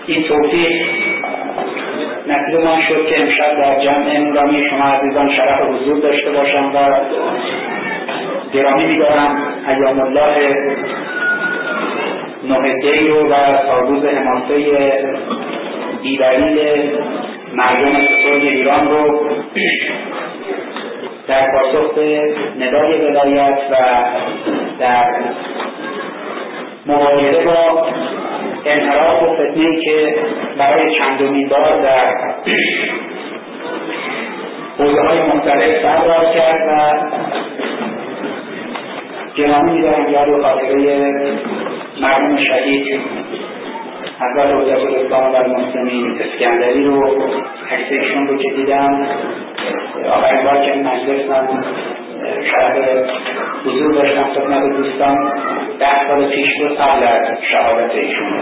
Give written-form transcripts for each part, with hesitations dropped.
این توفیق نصیب من شد که امشب در جمع نورانی شما عزیزان شرف حضور داشته باشم و گرامی می‌دارم ایام الله نوهدی رو و سالروز حماسه بی‌دلیل مردم بزرگ ایران رو در پاسخ به ندای ولایت و در مواجهه با انحراف و فتنه‌ای که برای چندمین بار در حوزه‌های مختلف سر باز کرد و گرامی می‌دارم یاد و خاطره مرحوم شهید حضرت حجت الاسلام و المسلمین اسکندری رو، عکس ایشون رو که دیدم آخرین بار که مجلس من شرف حضور داشتم خدمت دوستان 10 سال پیش رو قبل از شهادت ایشون.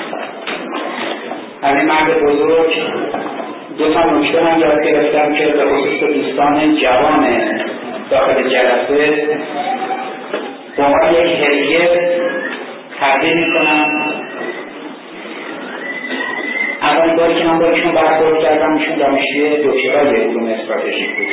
از این مرد بزرگ دو تا نکته من یاد گرفتم که به خصوص دوستان جوان داخل جلسه با ما یک هدیه تقدیم میکنم. اولین باری که من با ایشون برخورد کردم ایشون دانشجوی دکترای علوم استراتژیک بود.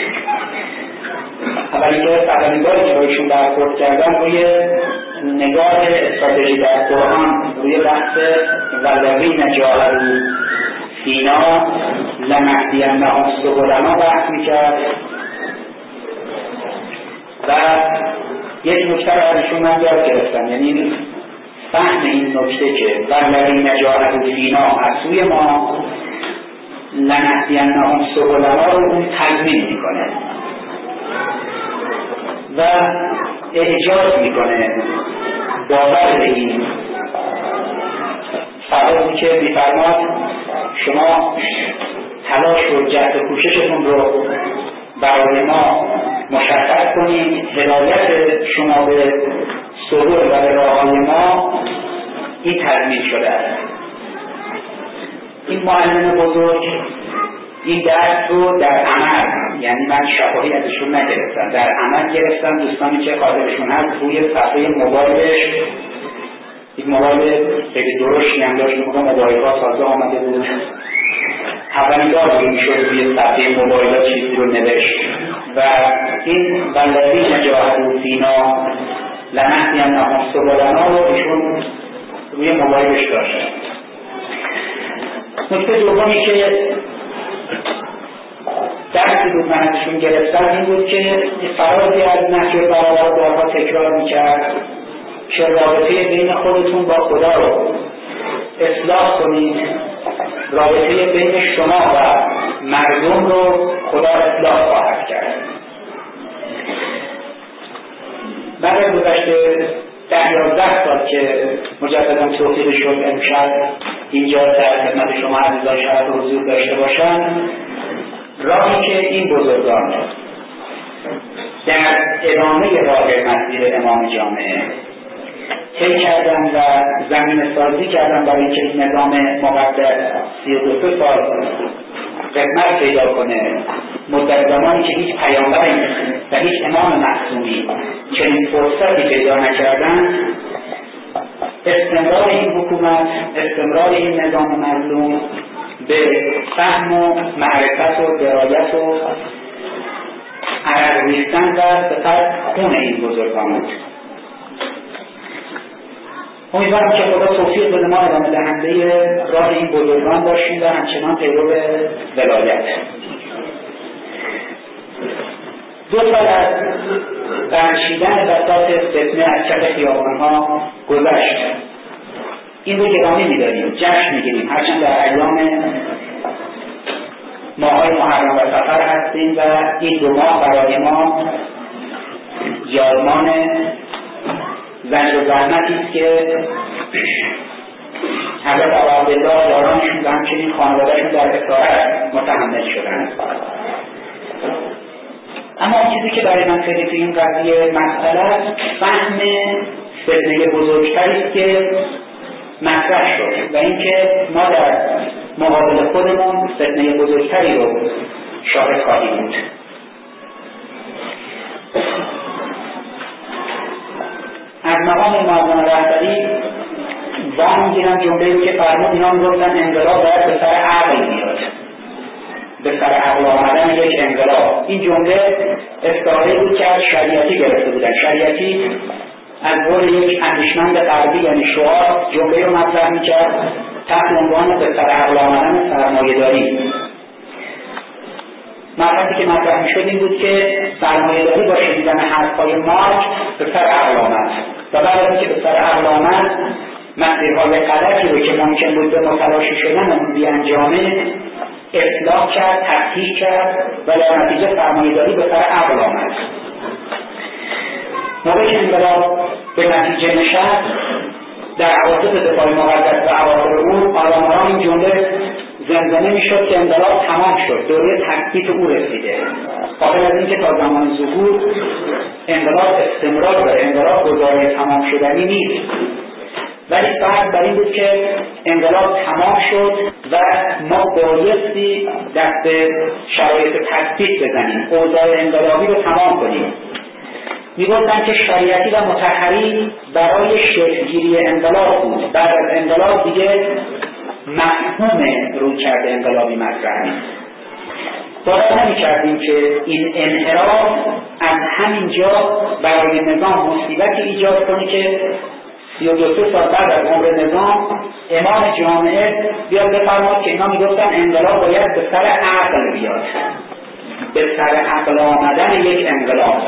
اولین باری که با ایشون برخورد کردم روی نگاه استراتژی در قرآن روی بحث والذین جاهدوا فینا لنهدینهم سبلنا بحث میکرد و یک نکته رو از ایشون من یاد گرفتم، یعنی فهم این نکته که والذین جاهدوا فینا از سوی ما لنهدینهم سبلنا رو اون تضمین میکنه و احجاز میکنه باور به این فرضی که میفرماد شما تلاش و جهد و کوششتون رو برای ما مشخص کنید، هدایت شما به سبل و به راههای ما این تضمین شده است. این معلم بزرگ این درس رو در عمل، یعنی من شفاهی ازشون نگرفتم، در عمل گرفتم. دوستانی که خاطرشون هست روی صفحه موبایلش یک موبایل خیلی درشتی هم داشت، موبایل ها تازه آمده بود، اولین بار میشد روی صفحه موبایل ها چیزی رو نوشت و این والذین جاهدوا فینا لنهدینهم سبلنا رو ایشون روی موبایلش داشت. نکته دومی که درسی بود من ازشون گرفتم این بود که فرازی از نهج البلاغه بارها تکرار میکرد که رابطه بین خودتون با خدا رو اصلاح کنید، رابطه بین شما و مردم رو خدا اصلاح خواهد کرد. بعد از گذشته 10-11 سال که مجددا توفیق شد امشب اینجا در خدمت شما عزیزان شرف حضور داشته باشم، راهی که این بزرگان در ادامه راه مسیر امام جامعه طی کردن و زمین سازی کردن برای اینکه این نظام مقدس 32 سال قدمت پیدا کنه، مدت زمانی که هیچ پیامبری و هیچ امام معصومی چنین فرصتی پیدا نکردن، استمرار این حکومت، استمرار این نظام مظلوم به فهم و معرفت و درایت و عرق ریختن و سپس خون این بزرگان بود. امیدوارم که خدا توفیق بده ما ادامه دهنده راه این بزرگان باشیم و همچنان پیرو ولایت. 2 سال از برنشیدن بساط فتنه از کف خیابانها گذشت. این رو گرامی می‌داریم، جشن می‌گیریم، هرچند در ایام ماهای محرم و سفر هستیم و این 2 ماه برای ما یارمان زنج و زحمتی است که حضرت عبدالله یارانشون و همچنین خانوادهشون در اسارت متحمل شدن. اما اون چیزی که برای من خیلی تو این قضیه مسئله است، فهم فتنه بزرگتری است که مطرح شد و اینکه ما در مقابل خودمون فتنه بزرگتری رو شاهد خواهیم بود. از مقام معظم رهبری وام میگیرن جمله‌ای که فرمود، اینا میگفتن انقلاب باید به سر عقل میاد، به سر عقل آمدن یک انقلاب. این جمله استعاره بود که از شریعتی گرفته بودن. شریعتی از قول یک اندیشمند غربی یعنی شعار جمله رو مطرح میکرد تحت عنوان به سر عقل آمدن سرمایه‌داری. مطلبی که مطرح میشد این بود که سرمایه‌داری با شنیدن حرف‌های مارکس به سر عقل آمد و بعد از اینکه به سر عقل آمد مسیرهای غلطی رو که ممکن بود به متلاشی شدن اون بی‌انجامه اصلاح کرد، تصحیح کرد و در نتیجه سرمایه‌داری به سر عقل آمد. موقعی که انقلاب به نتیجه نشست در عواطف دفاع مقدس و عواطف اون آرام این جمله زمزمه میشد که انقلاب تمام شد، دوره تثبیت او رسیده. قابل از اینکه تا زمان ظهور انقلاب استمرار داره، انقلاب گزاره تمام شدنی نیست. ولی فرض بر این بود که انقلاب تمام شد و ما بایستی دست به شرایط تثبیت بزنیم، اوضاع انقلابی رو تمام کنیم. میگفتن که شریعتی و مطهری برای شکلگیری انقلاب بود. بعد از انقلاب دیگه مفهوم رویکرد انقلابی مطرح نیست. باور نمی‌کردیم که این انحراف از همینجا برای نظام مصیبتی ایجاد کنه که 32 سال بعد از عمر نظام امام جامعه بیاد بفرماد که اینا میگفتن انقلاب باید به سر عقل بیاد، به سر عقل آمدن یک انقلاب.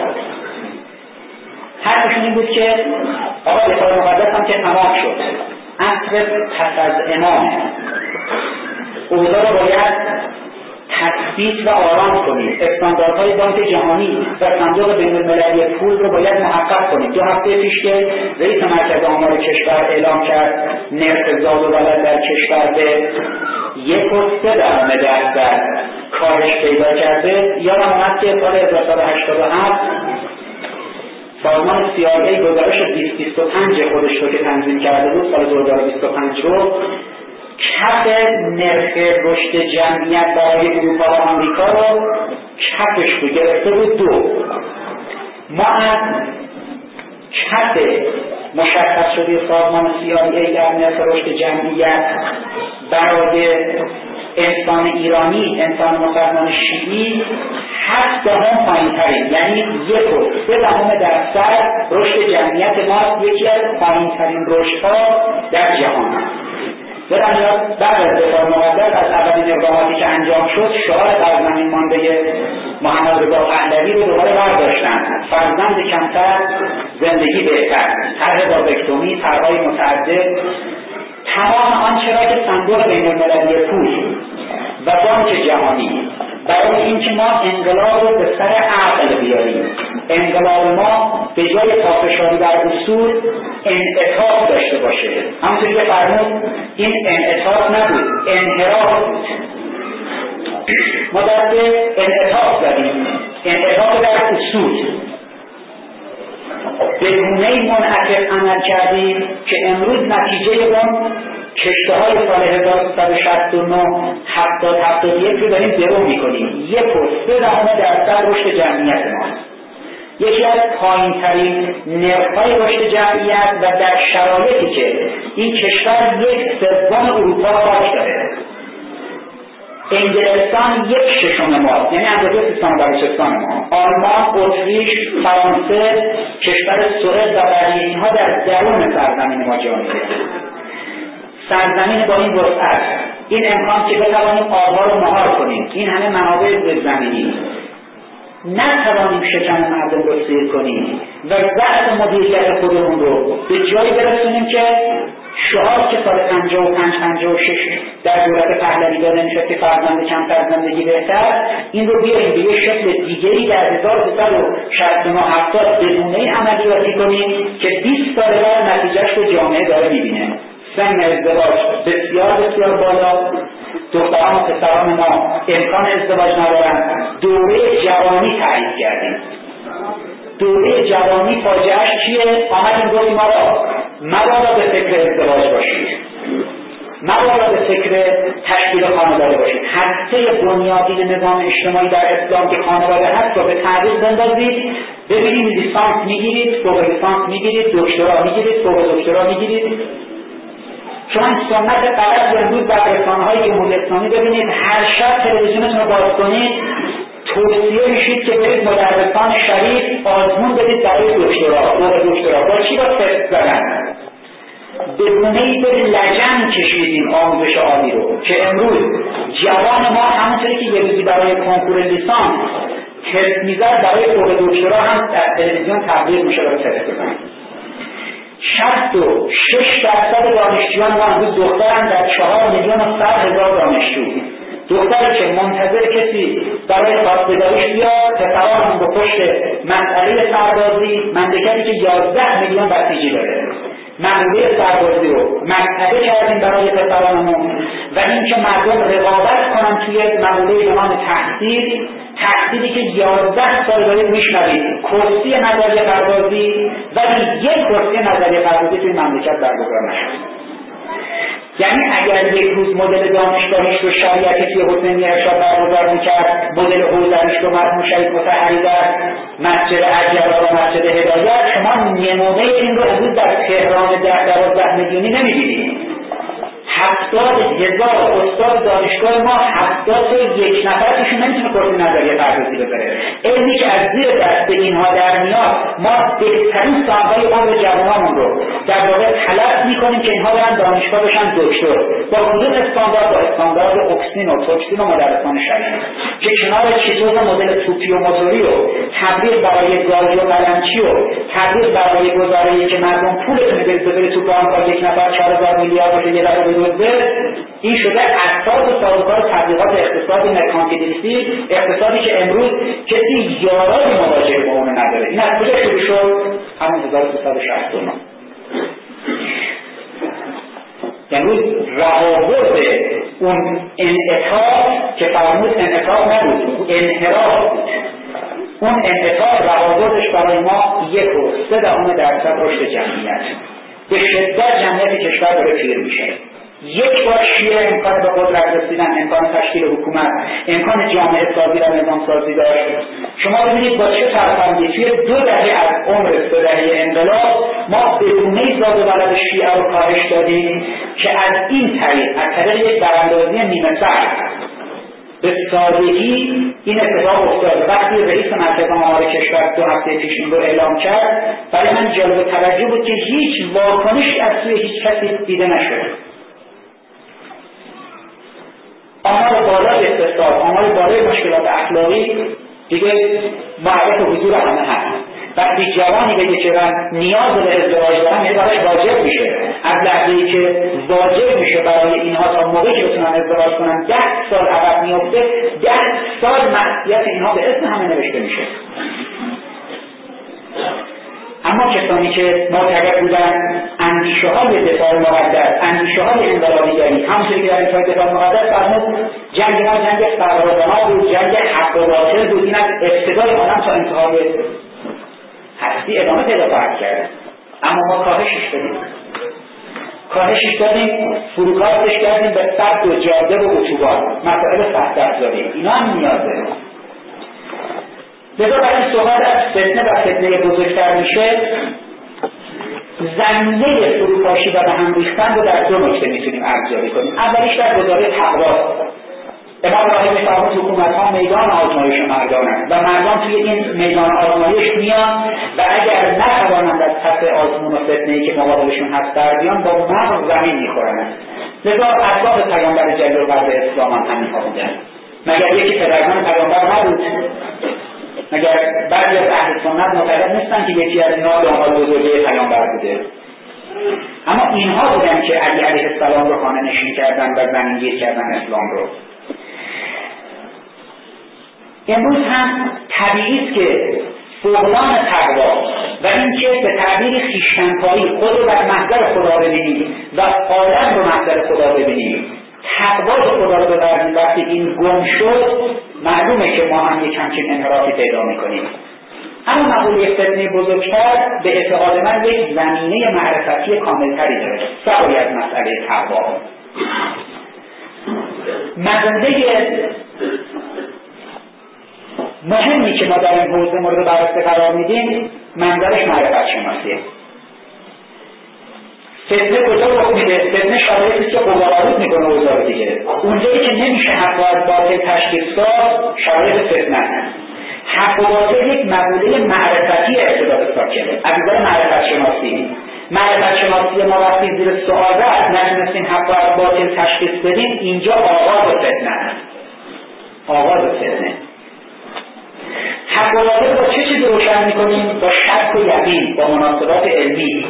حرفشون این بود که آقا دفاع مقدس هم که تمام شد، عصر پس از امام اوضاع رو باید تثبیت و آرام کنید، استانداردهای بانک جهانی و صندوق بین‌المللی پول رو باید محقق کنید. 2 هفته پیش که رئیس مرکز آمار کشور اعلام کرد نرخ زاد و ولد در کشور به 1.3% کاهش پیدا کرده. یادم اومد که سال 1987 سازمان CIA گزارش 2025 خودش رو که تنظیم کرده بود، سال 2025 رو، کف نرخ رشد جمعیت برای اروپا و آمریکا رو کفش رو گرفته بود 2. ما از کف مشخص شده سازمان CIA در نرخ رشد جمعیت برای انسان ایرانی، انسان مسلمان شیعی 7 پایین ترین، یعنی 1.3% رشد جمعیت ما یکی از پایین ترین رشدها در جهان. بعد از دفاع مقدس از اولین اقداماتی که انجام شد شعار فرزند مانده محمد رضا پهلوی رو دوباره برداشتن، فرزند کمتر زندگی بهتر، طرح واژگتومی، طرح‌های متعدد، تمام آنچه را که صندوق بین‌المللی پول و بانک جهانی برای اینکه ما انقلاب رو به سر عقل بیاریم، انقلاب ما به جای پافشاری بر اصول انعطاف داشته باشه. همونطوری که فرمود این انعطاف نبود، انحراف بود. ما دست انعطاف زدیم، انعطاف در اصول. به گونه‌ای منعطف عمل کردیم که امروز نتیجه اون کشته‌های سال 1369 70-71 رو داریم درو می‌کنیم. 1.3% رشد جمعیت ما، یکی از پایین‌ترین نرخ‌های رشد جمعیت و در شرایطی که این کشور 1/3 اروپا خاک داره. انگلستان 1/6 ماست، یعنی اندازه سیستان و بلوچستان ما. آلمان، اتریش، فرانسه، کشور سوئد و بقیه اینها در درون سرزمین ما جا می‌گیرند. سرزمین با این وسعت، این امکان که بتوانیم آبها رو مهار کنیم، این همه منابع زیرزمینی، نتوانیم شکم مردم رو سیر کنیم و ضعف مدیریت خودمون رو به جایی برسونیم که شعار که سال 55-56 در دولت پهلوی داده میشد که فرزند کمتر زندگی بهتر، این رو بیاریم به یه شکل دیگری در 1369-70 به گونه‌ای عملیاتی کنیم که 20 سال بعد نتیجهش رو جامعه داره میبینه. سن ازدواج بسیار بسیار بالا، دختران و پسران ما امکان ازدواج ندارن. دوره جوانی تعریف کردیم. دوره جوانی فاجعه‌اش چیه؟ آمدیم گفتیم مبادا به فکر ازدواج باشید، مبادا به فکر تشکیل خانواده باشید. هسته بنیادین نظام اجتماعی در اسلام که خانواده هست رو به تعریف بندازید، ببینید لیسانس میگیرید، فوق لیسانس میگیرید، دکترا میگیرید، فوق دکترا میگیرید. شما این سنت غلط امروز در رسانه‌های جمهوری اسلامی ببینید، هر شب تلویزیونتون رو باز کنید توصیه میشید که برید مدرسان شریف آزمون بدید برای دکترا. با چی را تست زدن؟ به گونه‌ای به لجن کشیدیم آموزش عالی رو که امروز جوان ما همونطوری که یه روزی برای کنکور لیسانس تست میزد برای فوق دکترا هم در تلویزیون تبلیغ میشه رو تست بزنید. 66% دانشجویان ما امروز دخترن در 4,100,000 دانشجو. دختری که منتظر کسی برای خواستگاریش بیاد، پسران هم به پشت مسئله سربازی، مملکتی که 11 میلیون بسیجی داره، مقوله سربازی رو مسئله کردیم برای پسرانمون و اینکه مردم رقابت کنن توی مقوله به نام تحصیلی که 11 سال دارید میشنوید، کرسی نظریه پردازی، ولی یک کرسی نظریه پردازی توی مملکت برگزار نشد. یعنی اگر یک روز مدل دانشگاهیش رو شریعتی توی حسینی ارشاد برگزار میکرد، مدل حوزویش رو مرحوم شهید مطهری در مسجد ارجبیل و مسجد هدایت، شما نمونه این رو امروز در تهران 10-12 میلیونی نمیدیدید. 70,000 استاد دانشگاه ما 71 نفرشون نمیتونه کرسی نظریه پردازی بذاره. علمی که از زیر دست اینها در میاد، ما بهترین سالهای عمر جوانامون رو در واقع تلف میکنیم که اینها برن دانشگاه بشن دکتر. با کدوم استاندارد؟ با استاندارد اکسین و توکسین و مدرسان شریف که کنار چیزوز مدل توپی و موتوری و تبلیغ برای گاز و قلمچی و تبلیغ برای گزاره‌ای که مردم پولتون بذاره تو بانک یک نفر 4,000 میلیارد رو یه دفعه این شده اساس و سازوکار تبلیغات اقتصاد مرکانتیلیستی، اقتصادی که امروز کسی یارای مواجهه با اون نداره. این از کجا شروع شد؟ همون 1369. امروز رهاورد اون انعطاف که فرمود انعطاف نبود، انحراف بود. اون انعطاف رهاوردش برای ما 1.3% رشد جمعیت. به شدت جمعیت کشور داره پیر میشه. یک بار شیعه امکان به قدرت رسیدن، امکان تشکیل حکومت، امکان جامعه سازی و نظام سازی داشت. شما ببینید با چه فرهنگی توی 2 دهه از عمر 3 دهه انقلاب ما بدونه زاد و ولد شیعه رو کاهش دادیم که از این طریق، از طریق یک براندازی نیمه سر به سادگی این اتفاق افتاد. وقتی رئیس مرکز آمار کشور 2 هفته پیش این رو اعلام کرد، برای من جالب توجه بود که هیچ واکنشی از سوی هیچ کسی دیده نشد. آمار بالای اقتصاد، آمار بالای مشکلات اخلاقی دیگه معرف حضور همه هست. وقتی جوانی بگه که من نیاز به ازدواج دارم، یه براش واجب میشه. از لحظه‌ای که واجب میشه برای اینها تا موقعی که بتونن ازدواج کنن 10 سال عقب میفته، 10 سال مسئولیت اینها به اسم همه نوشته میشه. اما کسانی که معتقد بودن اندیشه‌های دفاع مقدس، اندیشه‌های انقلابیگری، همونطوری که در انتهای دفاع مقدس فرمود جنگ ما جنگ سربازانه بود، جنگ حق و باطل بود، این از ابتدای عالم تا انتهای هستی ادامه پیدا خواهد کرد. اما ما کاهشش دادیم، فروکاستش کردیم به سد و جاده و اتوبان، مسائل سخت افزاری، اینا هم نیاز داریم. لذا برای صحبت از فتنه و فتنه بزرگتر میشه، زمینه فروپاشی و به هم ریختن رو در 2 نکته میتونیم ارزیابی کنیم. اولیش در گزاره تقوا. امام راهب فرمود حکومت‌ها میدان آزمایش مردانند و مردان توی این میدان آزمایش میان و اگر نتوانند از پس آزمون و فتنه‌ای که مقابلشون هست در بیان، با مغز زمین میخورند. لذا اسباب پیامبر جلیل القدر اسلام هم همین‌ها بودند. مگر یکی پدران پیامبر نبود؟ مگر بعضی از اهل سنت معتقد نیستن که یکی از اینا داماد بزرگی پیامبر بوده؟ اما اینها بودن که علی علیه السلام رو خانه نشین کردن و زمینگیر کردن اسلام رو. امروز هم طبیعی است که فقدان تقوا و اینکه به تعبیر خویشتن‌کاری خود رو در محضر خدا ببینیم و عالم رو محضر خدا ببینیم، تقوای خدا رو ببریم، وقتی این گم شد معلومه که ما هم یک همچین انحرافی پیدا میکنیم. اما مقوله فتنه بزرگتر به اعتقاد من یک زمینه معرفتی کاملتری داره، سوای از مسئله تقوا. مزنده مهمی که ما در این حوزه مورد بررسی قرار میدیم منظرش معرفت شناسیه. فتنه کجا رخ میده؟ فتنه شرایط شده. اونجایی که نمیشه حق و از باطل تشخیص داد شرایط فتنه هست. حق و باطل یک مقوله معرفتی ارتباط ساکنه از نظر معرفت شناسی. معرفت شناسی ما وقتی زیر سوال رفت نتونستیم حق و از باطل تشخیص بدیم، اینجا آغاز فتنه است. آغاز فتنه. حق و باطل با چه چیزی روشن میکنیم؟ با شک و یقین، با مناسبات علمی.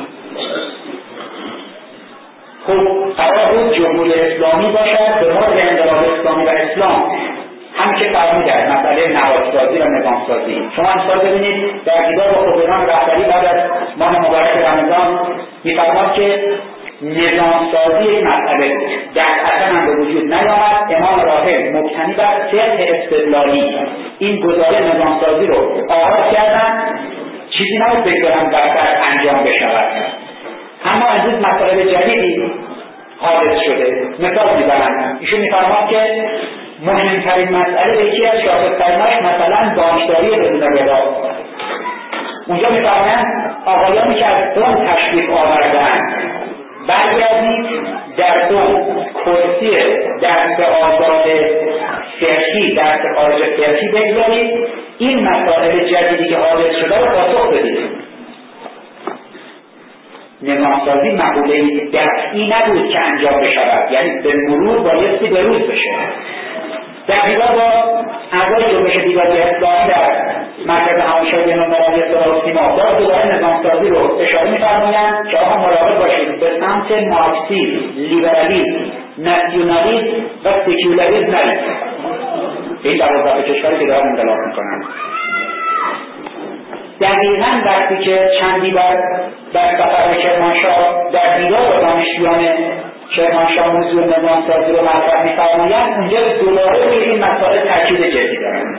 خب قرار بود جمهوری اسلامی باشد به مرد انقلاب اسلامی و اسلام، هم که فرمودن مسئله نهادسازی و نظامسازی. شما امسال ببینید در دیدار با خبران رهبری بعد از ماه مبارک رمضان میفرماد که نظامسازی یک مسئله بود، در اصلا هم به وجود نیامد. امام راحل مبتنی بر فقه استدلالی این گزاره نظامسازی رو آغاز کردن، چیزی نبود بگذارن بر انجام بشود. اما امروز مسائل جدیدی حادث شده. مثال میزنم، ایشون میفرماد که مهمترین مسئله به یکی از شاخص‌تریناش مثلا دانشداری بدون ربا. اونجا میفرمایند آقایانی که از دون تشریف آورده‌اند برگردید در دون کرسی درس آزاد فقهی، درس خارج فقهی بگذارید، این مسائل جدیدی که حادث شده رو پاسخ بدید. نظامسازی مقوله دفعی نبود که انجام بشود، یعنی به مرور بایستی به روز بشه. در دیدار با اعضای جنبش دیواری اسلامی در مرکز همایش‌های بین‌المللی اصلاح و سیما باز دوباره نظامسازی رو اشاره می‌فرمایند که آقا مراقب باشید به سمت مارکسیسم، لیبرالیسم، ناسیونالیسم و سکولاریسم نرید. این 12 کشوری که دارن انقلاب می‌کنن. دقیقاً وقتی که چندی در سفر کرمانشاه در دیدار با دانشجویان کرمانشاه موضوع نظامسازی رو مطرح می‌فرمایند، اونجا دوباره روی این مسائل تاکید جدی دارن.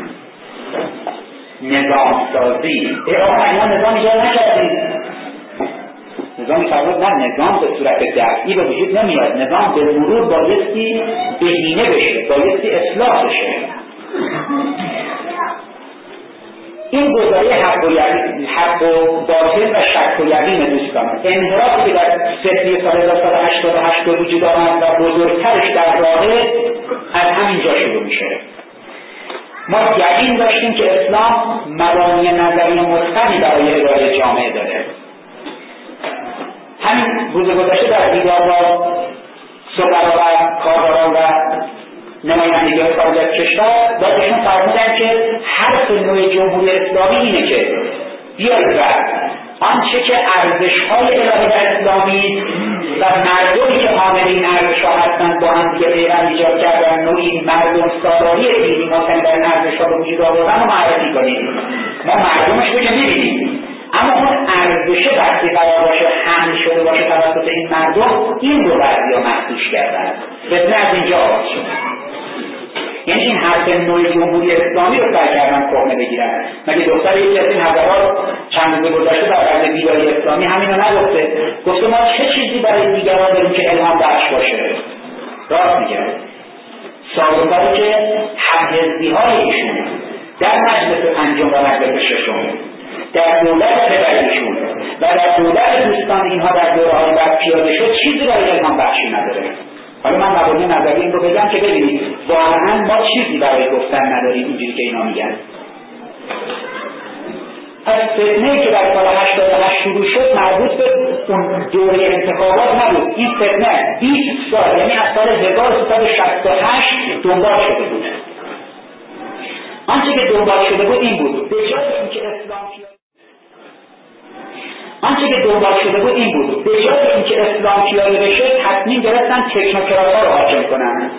نظامسازی اینا نظام ایجاد نکردید. نظام فرمود نه، نظام به صورت دفعی به وجود نمیاد. نظام به مرور بایستی بهینه بشه، بایستی اصلاح بشه. این گزاره حق و باطل و شک و یقین دوستان، انحرافی که در فتنه سال 1988 وجود آمد و بزرگترش در واقع از همینجا شروع میشه. ما یقین داشتیم که اسلام مبانی نظری متقنی برای اداره جامعه داره. همین روز گذشته در دیدار با سفرا و کاربران و نمایندگان خارج از کشور بازشون فرمودن که حرف نوع جمهوری اسلامی اینه که بیاید و آنچه که ارزش‌های الهه اسلامی و مردمی که حامل این ارزش‌ها هستند با هم دیگه پیوند ایجاد کردن، نوعی مردم سالاری دینی مبتنی بر این ارزش‌ها به وجود آوردن رو معرفی کنیم. ما مردمش رو که می‌بینیم، اما اون ارزش وقتی قرار باشه حمل شده باشه توسط این مردم، این رو بعضی‌ها محسوس کردن. فتنه از اینجا آغاز شد. یعنی این حرف نوع جمهوری اسلامی رو سعی کردن کهنه بگیرن. مگه دختر یکی از این حضرات چند روز گذشته در قبل دیداری اسلامی همینو نگفته؟ گفته ما چه چیزی برای دیگران داریم که الهام بخش باشه؟ راست میگه. سابقه که هم‌حزبی‌های ایشون در مجلس پنجم و مجلس ششم، در دولت پدریشون و در دولت دوستان اینها در دوره‌های بعد پیاده شد، چیزی برای الهام بخشی نداره. حالا من مبانی نظری این رو بگم که ببینید واقعا ما چیزی برای گفتن نداریم اینجوری که اینا میگن. پس فتنه‌ای که در سال 88 شروع شد مربوط به اون دوره انتخابات نبود. این فتنه 20 سال، یعنی از سال 1368 دنبال شده بود. آنچه که دنبال شده بود این بود، به جای اینکه اسلام پیاده بشه تصمیم گرفتن تکنوکرات‌ها رو حاکم کنن.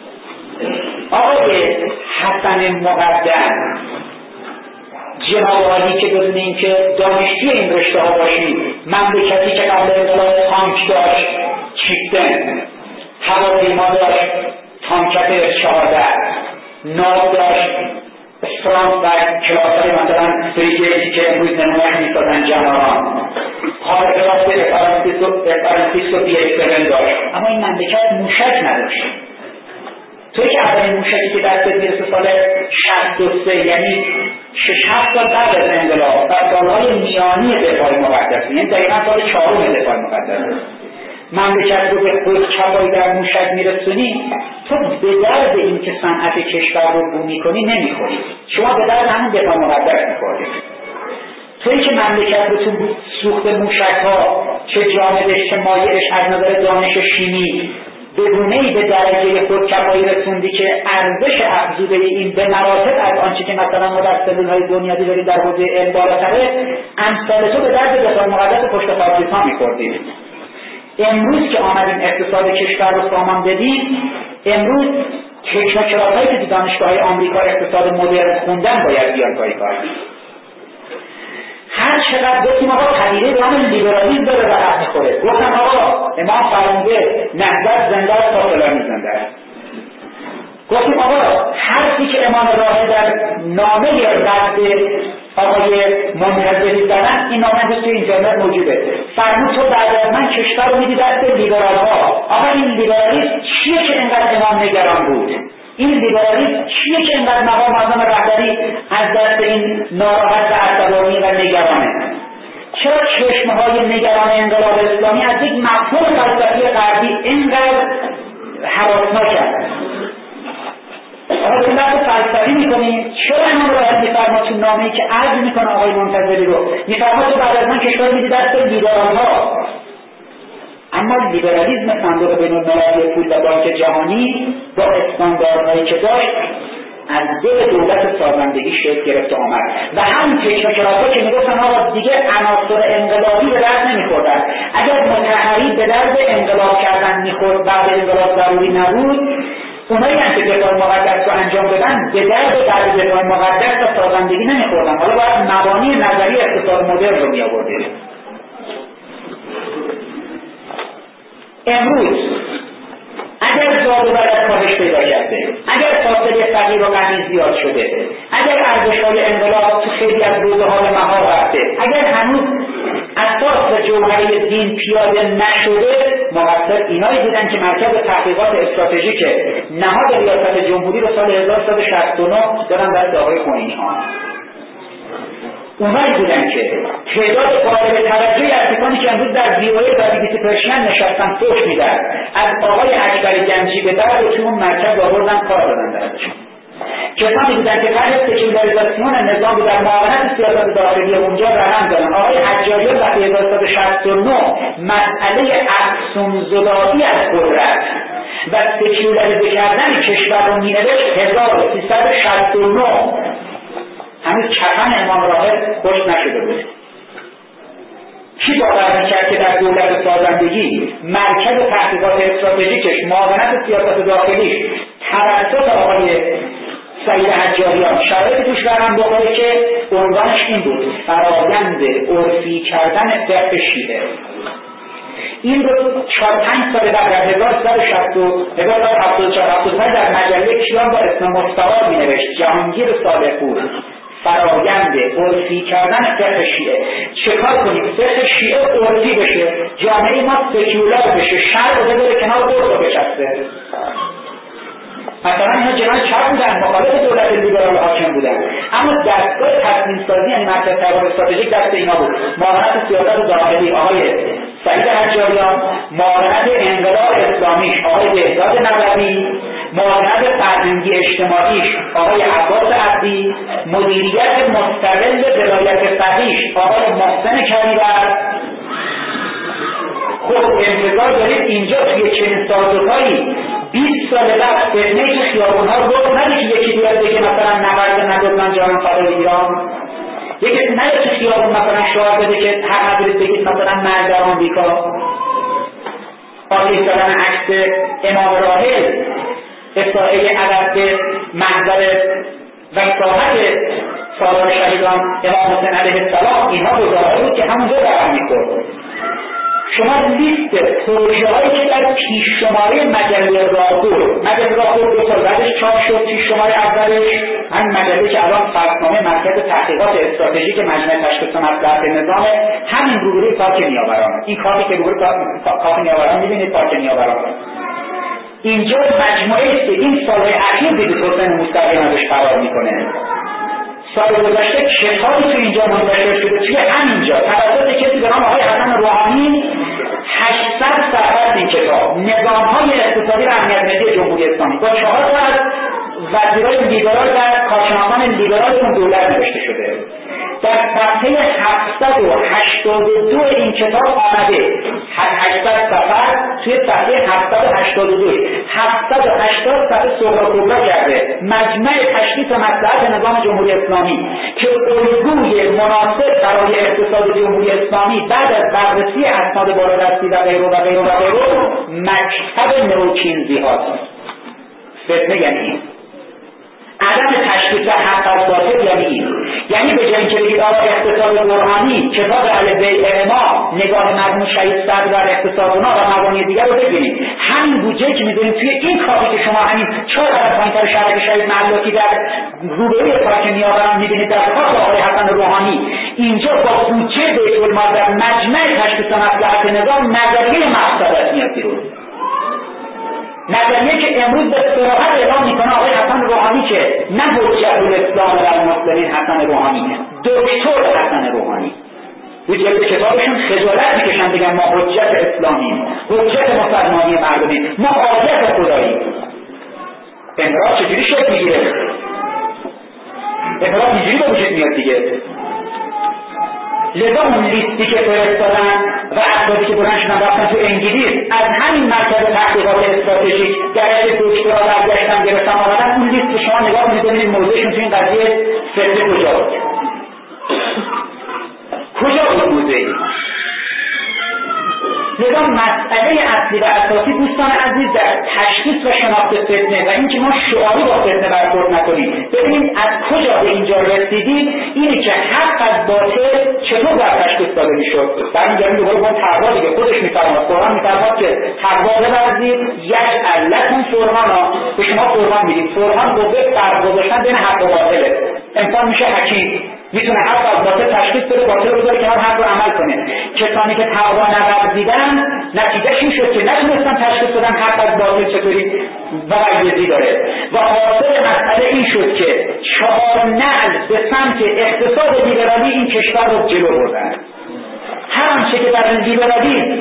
آقای حسن مقدم جناب عالی که بدون اینکه دانشجوی این رشته ها باشید، مملکتی که قبل انقلاب تانک داشت، چیفتن، هواپیما داشت، تانکت 14 ناو داشت، فرانس و کلاس‌های مثلا فریگیتی که امروز نمایش می‌سازن جنرال، خارقات افرانسیس و بی‌اکسلن داشت، اما این مملکت موشک نداشت. توی که اولین موشکی که دست میرسه سال 63، یعنی 6-7 سال بعد از انقلاب، در سالهای میانی دفاع مقدس، یعنی دقیقا سال 4 دفاع مقدس، مملکت رو به خودکفایی در موشک میرسونی، تو به درد این که صنعت کشور رو بو میکنی نمیخوری، شما به درد همون دفاع مقدس میخوری. تویی که مملکت رو تو سوخت موشک ها چه جامدش چه مایعش از نظر دانش شیمی به گونه‌ای به درجه خودکفایی رسوندی که ارزش افزوده این به مراتب از آنچه که مثلا ما در سلول‌های بنیادی داریم در حوزه علم بالاتره، امثال تو به درد دفاع مقدس پشت فابریکا می‌خوردید. امروز که آمدیم اقتصاد کشور رو سامان بدیم، امروز تکنوکرات‌هایی که تو دانشگاه‌های آمریکا اقتصاد مدرن خوندن باید بیان پای کار. هر چقدر گفتیم آقا پدیده به همین لیبرالیسم داره رقم میخوره، گفتم آقا امام فرموده نهضت زنده است تا فلانی زنده است، گفتیم آقا حرفی که امام راهی در نامه رد آقای منتظری دارن، این نامه توی اینترنت موجوده، فرمود تو بعد از من کشور رو میدی دست لیبرال ها. آقا این لیبرالیسم چیه که اینقدر امام نگران بود؟ این لیبرالیسم چیه که اینقدر مقام اعظم رهبری از دست این ناراحت و عصبانی و نگرانه؟ چرا چشمهای نگران انقلاب اسلامی از یک مفهوم فلسفی غربی اینقدر هراسناک است؟ آقا این بحث فلسفی میکنیم، چرا امام راهی میفرما تو نامه‌ای که عرض میکنه آقای منتظری رو میفرما تو بعد از من کشور میدی دست لیبرال ها؟ اما لیبرالیسم صندوق بین‌المللی پول و بانک جهانی با استانداردهایی که داشت از دل دولت سازندگی شکل گرفت آمد و همین تکنوکرات‌ها که میگفتن آقا دیگه عناصر انقلابی به درد نمیخوردن، اگر متحری به درد انقلاب کردن میخورد بعد انقلاب ضروری نبود، اونایی هم که دفاع مقدس رو انجام دادن به درد بعد دفاع مقدس و سازندگی نمیخوردن، حالا باید مبانی نظری اقتصاد مدرن رو میآوردن. امروز اگر زاد و برد کاهش پیدا کرده، اگر فاصله فقیر و غنی زیاد شده، اگر ارزش‌های انقلاب تو خیلی از روزه‌ها به مهار رفته، اگر هنوز اساس جوهری دین پیاده نشده، مقصر اینایی بودن که مرکز تحقیقات استراتژیک نهاد ریاست جمهوری رو سال 1369 دادن دست آقای خمینی‌ها. اونایی بودن که تعداد قابل توجهی از کسانی که امروز در ویوای و بی‌بی‌سی پرشین نشستن فوش میدن از آقای اکبر گنجی به درد و چون مرکز آوردن کار دادن درشون. کسانی بودن که طرح سکولاریزاسیون نظام در معاونت سیاست داخلی اونجا رقم زدن. آقای حجاریان وقتی 1369 مسئله افسون‌زدایی از قدرت و سکولاریزه کردن کشور رو مینوشت 1369 هنوز کفن امام راهب خوش نشده بود. کی باور می‌کرد که در دولت سازندگی مرکز تحقیقات استراتژیکش معاونت سیاست داخلیش توسط آقای سید حجاریان شرایط توش برهم بخوره که عنوانش این بود: فرایند عرفی کردن فقه شیعه. این رو 4-5 سال بعد در 1374 در مجله کیان با اسم مستعار می‌نوشت جهانگیر صادق‌پور: فرایند عرفی کردن فقه شیعه. چه کار کنیم فقه شیعه عرفی بشه، جامعه ما سکولار بشه، شرع رو بذاره کنار، قرص رو بچسته. مثلا اینا جنان چپ بودن، مخالف دولت لیبرال حاکم بودن، اما دستگاه تصمیم سازی یعنی مرکز تحقیقات استراتژیک دست اینا بود. معاونت سیاست داخلی آقای سید حجاریان، معاونت انقلاب اسلامیش آقای بهزاد نبوی، معاونت فرهنگی اجتماعیش آقای عباس عبدی، مدیریت مستقل ولایت فقیه‌اش آقای محسن کریور. خب انتظار دارید اینجا توی چنین سازوکاری 20 سال بعد فتنه تو خیابون‌ها رو نده که یکی بیاد بگه مثلا نبرد نداد من جانم فدای ایران، یکی نده تو خیابون مثلا شعار بده که حق ندارید بگید مثلا مرد آمریکا، آتش زدن عکس امام راحل، اصلاحه ادب به محضر و ساحت سالار شهیدان امام حسین علیه السلام، اینها گزاره‌ای بود که همونجا برهم می‌خورد. شما لیست پروژه‌هایی که در پیش شماره مجله راهبر 2 سال بعدش چاپ شد، پیش شماره اولش همین مجله که الان فرقنامه مرکز تحقیقات استراتژیک مجمع تشخیص مصلحت نظام، همین روبروی پارک نیاوران، این کاری که روبروی پارک نیاوران می‌بینید، پارک نیاوران اینجا مجموعه است. این سالهای اخیر دیدید حسین مستقیم ازش فرار میکنه. سال گذشته کتابی تو اینجا منتشر شده توی همینجا توسط کسی به نام آقای حسن روحانی، 800 صفحه این کتاب نظام‌های اقتصادی و امنیت ملی جمهوری اسلامی با 4 تا از وزیرای لیبرال و کارشناسان لیبرال اون دولت نوشته شده. در صفحه 782 این کتاب آمده 800 صفحه توی صفحه 782 780 صفحه صغرا کبرا کرده مجمع تشخیص مصلحت نظام جمهوری اسلامی که الگوی مناسب برای اقتصاد جمهوری اسلامی بعد از بررسی اسناد بالادستی و غیره و غیره و غیره مکتب نوکینزی هاست. فتنه یعنی عدم تشخیص حق از باطل یعنی به جای اینکه بگید آقا اقتصاد برهانی کتاب البیع ما نگاه مرحوم شهید صدر در اقتصاد اونا و مبانی دیگر رو ببینید، همین بودجه که می‌ذاریم توی این کافی که شما همین 4 درصد پایین‌تر شهر شهید معلوکی در روبروی پارک میآورن می‌بینید در خاص آقای حسن روحانی اینجا با بودجه بیت‌المال در مجمع تشخیص مصلحت نظام نظریه مقصد میاد بیرون. نظریه که امروز به صراحت اعلام میکنه آقای حسن روحانی که نه حجت الاسلام و المسلمین حسن روحانی، دکتر حسن روحانی روی جلد کتابشون خجالت میکشن بگن ما حجت اسلامیم، حجت مسلمانی مردمیم، ما حاجت خداییم. انحراف چجوری شکل میگیره؟ انحراف اینجوری به وجود میاد دیگه. لذا اون لیستی که فرستادن و افرادی که بلند شدن رفتن تو انگلیس از همین مرکز تحقیقات استراتژیک درجه دکترا برگشتن گرفتن آمدن، اون لیست شما نگاه کنید ببینید موضوعشون تو این قضیه فتنه کجا بود. کجا بود موضوعی؟ لذا مسئله اصلی و اساسی دوستان عزیز در تشخیص و شناخت فتنه و اینکه ما شعاری با فتنه برخورد نکنیم، ببینیم از کجا به اینجا رسیدیم، اینه که حق از باطل چطور در تشخیص داده میشد. برمیگردیم دوباره با تقوا دیگه، خودش میفرماد، قرآن میفرماد که تقوا بورزید یجعل لکم فرقانا، به شما فرقان میدیم. فرقان قوه فرق گذاشتن بین حق و باطله. انسان میشه حکیم، میتونه حق از باطل تشخیص بده، باطل رو بذاره کنار، حق رو عمل کنه. کسانی که تقوا نورزیدن نتیجهش این شد که نتونستن تشخیص بدن حق از باطل چطوری وایزی داره و حاصل مسئله این شد که 4 نعل به سمت اقتصاد لیبرالی این کشور رو جلو بردن. هر آنچه که در لیبرالی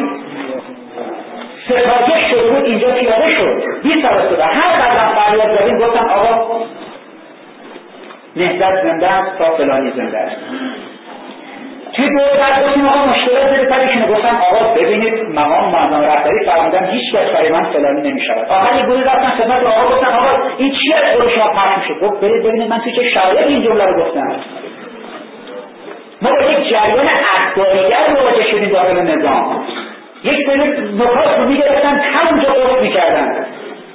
ستایش شده بود اینجا پیاده شد، بی‌سر هر قدم فریاد زدیم گفتن آقا نهضت زنده است تا فلانی زنده است. توی دوره بعد گفتیم آقا مشکلات زیر سرشونه، گفتم آقا ببینید مقام معظم رهبری فرمودن هیچ کس برای من فلانی نمیشود. آخر یک گروه رفتن خدمت آقا گفتن آقا این چیه از قول شما پخش میشه؟ گفت برید ببینید من توی چه شرایطی این جمله رو گفتم. ما با یک جریان اخباریگر مواجه شدیم داخل نظام، یک سری نکات رو میگرفتن همونجا قفل میکردن.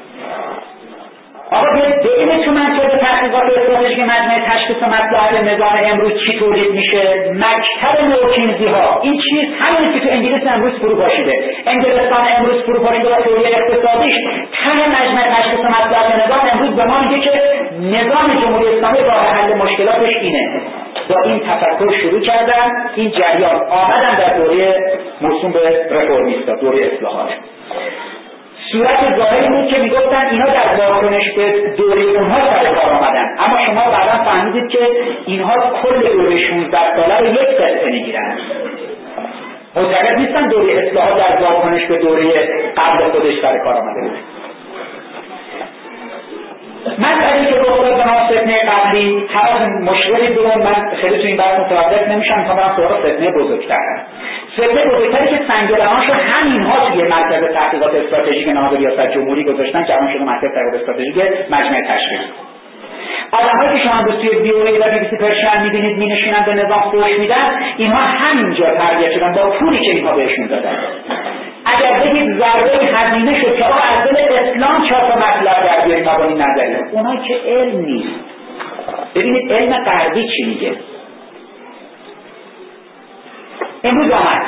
آقا ببینید تو منطقه تحقیقات استراتژیک مجمع تشخیص مصلحت نظام امروز چی تولید میشه؟ مکتب نوکینزی ها. این چیز همینه که تو انگلیس امروز فرو پاشیده. انگلستان امروز فرو پاشیده و تئوری اقتصادیش ته مجمع تشخیص مصلحت نظام امروز به ما میگه که نظام جمهوری اسلامی راه حل مشکلاتش اینه. با این تفکر شروع کردن این جریان آمدن در دوره موسوم به رفرمیستا، دوره اصلاحات. صورت ظاهری بود که میگفتن اینا در واکنش به دوره اونها سر کار آمدن، اما شما بعدا فهمیدید که اینها کل دوره 16 ساله رو یک قطعه میگیرن. معتقد نیستن دوره اصلاحات در واکنش به دوره قبل خودش سر کار آمده بود. مسئله که بخورد به نام فتنه قبلی هر مشکلی دارم، من خیلی تو این بحث متوقف نمیشم تا برم سراغ فتنه بزرگتر. فتنه بزرگتری که سنگرانشو همینها توی مرکز تحقیقات استراتژیک نهاد ریاست جمهوری گذاشتن که الان شده مرکز تحقیقات استراتژیک مجمع تشخیص. آدم‌هایی که شما توی بیوری و BBC پرشن می‌بینید می‌نشینن به نظام فحش میدن، اینها همینجا تربیت شدن با پولی که اینها بهشون دادن. اگر بگید ضربه هزینه شد که آقا از دل اسلام 4 تا مطلب در بیاریم مبانی نظری، اونایی که علم نیست. ببینید علم غربی چی میگه. امروز آمد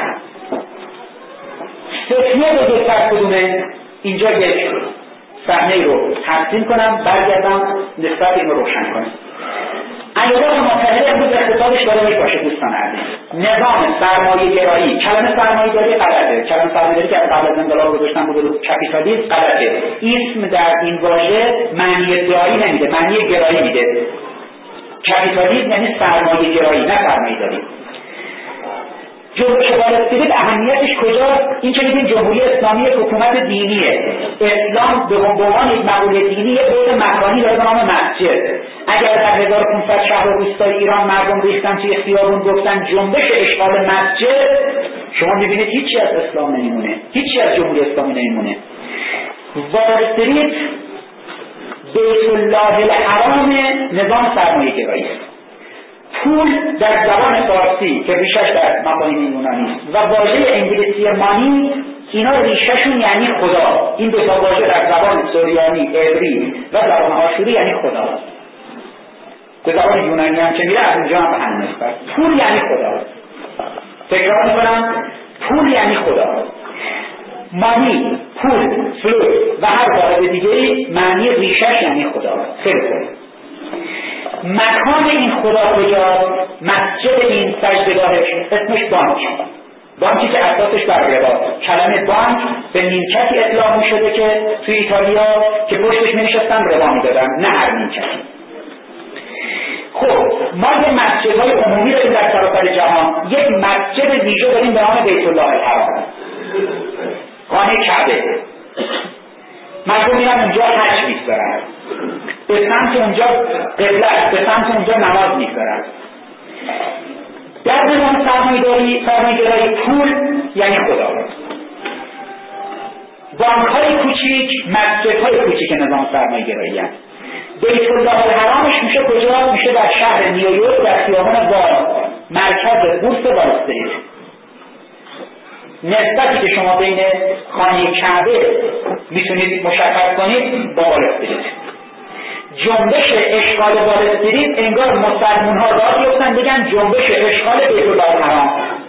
فتنه بزرگتر کدومه؟ اینجا یک صحنه رو تقسیم کنم برگردم نسبت این رو روشن کنم. ایالات متحده امروز اقتصادش داره میپاشه دوستان عزیز. نظام سرمایه گرایی، کلمه سرمایه گرایی غلطه، کلمه سرمایه گرایی که قبل از انقلاب گذاشتن بود کپیتالیسم غلطه. اسم در این واژه معنی داری نمیده، معنی گرایی میده. کپیتالیسم یعنی سرمایه گرایی نه سرمایه داری. جنبش وال استریت اهمیتش کجاست؟ این که میگیم جمهوری اسلامی حکومت دینیه، اسلام به عنوان یک مقوله دینی یک بود مکانی داره به نام مسجد. اگر در 1500 شهر و روستای ایران مردم ریختن توی خیابون گفتن جنبش اشغال مسجد، شما میبینید هیچی از اسلام نمیمونه، هیچی از جمهوری اسلامی نمیمونه. وال استریت بیت الله الحرام نظام سرمایه‌گرایی است. پول در زبان فارسی که ریشش در مفاهیم یونانی است و واژه انگلیسی مانی، اینا ریشهشون یعنی خدا. این دو تا واژه در زبان سوریانی، عبری و زبان آشوری یعنی خدا. به زبان یونانی هم که میره از اونجا هم به هم نسبت. پول یعنی خدا. تکرار میکنم، پول یعنی خدا. مانی، پول، فلوس و هر واحد دیگری معنی ریشش یعنی خدا. خیلی خوب. مکان این خدا کجاست؟ مسجد این سجدگاهش اسمش بانکی که اساسش بر ربا. کلمه بانک به نیمکتی اطلاق می شده که توی ایتالیا که پشتش می نشستن ربا می دادن، نه هر نیمکتی. خب ما یه مسجدهای عمومی داریم در سراسر جهان. یک مسجد ویژه داریم به نام بیت الله الحرام، خانه کعبه. مردم میرن اونجا حج می‌گذارن، به سمت اونجا قبله، به سمت اونجا نماز می‌گذارن. در نظام سرمایه‌گرایی پول یعنی خدا. بانک‌های کوچیک، مسجدهای کوچیک نظام سرمایه‌گرایی هست. بیت الله الحرامش میشه کجا؟ میشه در شهر نیویورک در خیابان وال، مرکز بورس وال استریت. نسبتی که شما بین خانه کعبه میتونید مشخص کنید با وال استریت. جنبش اشغال وال استریت انگار مسلمون ها راه بیفتن بگن جنبش اشغال بیت الله الحرام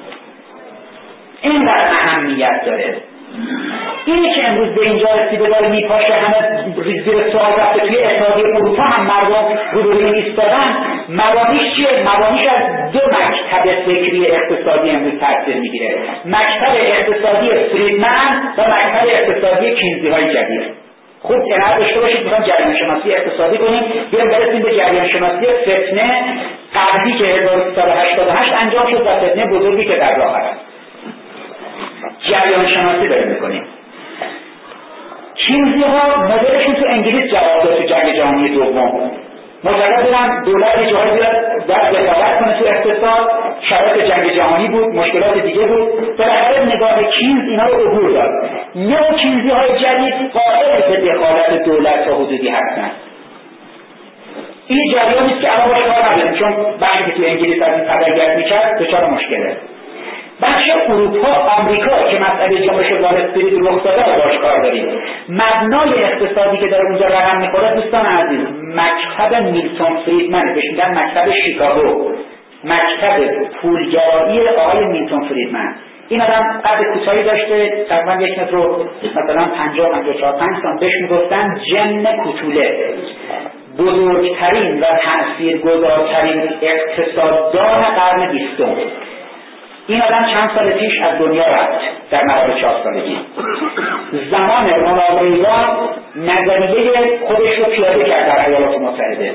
اینقدر اهمیت داره. اینی که امروز به اینجا رسیده داره میپاشه، همه زیر سوال رفته. توی اتحادیه اروپا هم مردم روبروی ایستادن. مبانیش چیه؟ مبانیش از دو مکتب فکری اقتصادی امروز تاثیر میگیره: مکتب اقتصادی فریدمن و مکتب اقتصادی کینزی های جدید. خوب کنار داشته باشید، میخوام جریان شناسی اقتصادی کنیم، بیایم برسیم به جریان شناسی فتنه قبلی که 1388 انجام شد و فتنه بزرگی که در راه است. جریان شناسی داریم میکنیم. کینزی ها مدلشون تو انگلیس جواب داد تو جنگ جهانی دوم. معتقد بودن دولت یه جایی باید دخالت کنه تو اقتصاد، شرایط جنگ جهانی بود، مشکلات دیگه بود. بالاخره نگاه کینز اینا رو عبور داد. نو کینزی های جدید قائل به دخالت دولت تا حدودی هستن. این جریانی است که الان باش کار نداریم، چون بخشی که تو انگلیس از این خبرگرد میکرد دچار مشکله. بخش اروپا، آمریکا که مسئله جنبش وال استریت رخ داده رو باش کار داریم. مبنای اقتصادی که داره اونجا رقم میخوره دوستان عزیز، مکتب میلتون فریدمن، بهش میگن مکتب شیکاگو، مکتب پولگرایی آقای میلتون فریدمن. این آدم قد کوتاهی داشته، تقریبا 1 متر و مثلا 50-54 سانتی، بهش میگفتن جن کوتوله. بزرگترین و تاثیرگذارترین اقتصاددان قرن 20. این آدم چند سال پیش از دنیا رفت در مقام 4 سالگی. زمان رونالد ریگان نظریه خودش رو پیاده کرد در ایالات متحده.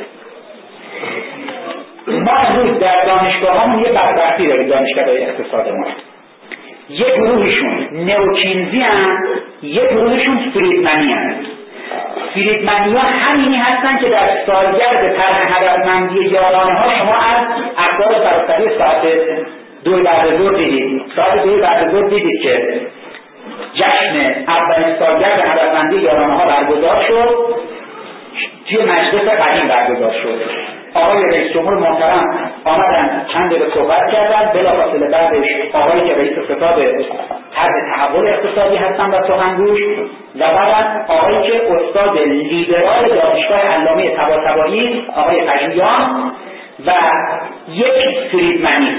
ما امروز در دانشگاهامون یه بدبختی داریم، دانشگاه اقتصادمون. یه گروهشون نئوکینزی هستن، یه گروهشون فریدمنی هستن. فریدمنی ها همینی هستن که در سالگرد طرح هدفمندی یارانه ها شما از اخبار سراسری ساعت 2 بعد ظهر دیدید. ساعت 2 بعد ظهر دیدید که جشن اولین سالگرد هدفمندی یارانه ها برگزار شد، توی مجلس قدیم برگزار شد. آقای رئیس جمهور محترم آمدن چند دقیقه صحبت کردن، بلافاصله بعدش آقایی که رئیس ستاد طرح تحول اقتصادی هستن و سخنگوش، و بعد آقایی که استاد لیبرال دانشگاه علامه طباطبایی آقای پژویان و یک فریدمنی.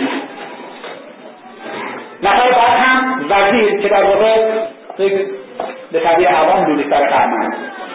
نفر بعد هم وزیر که در واقع به طبیع عوام دوری سر خرمن.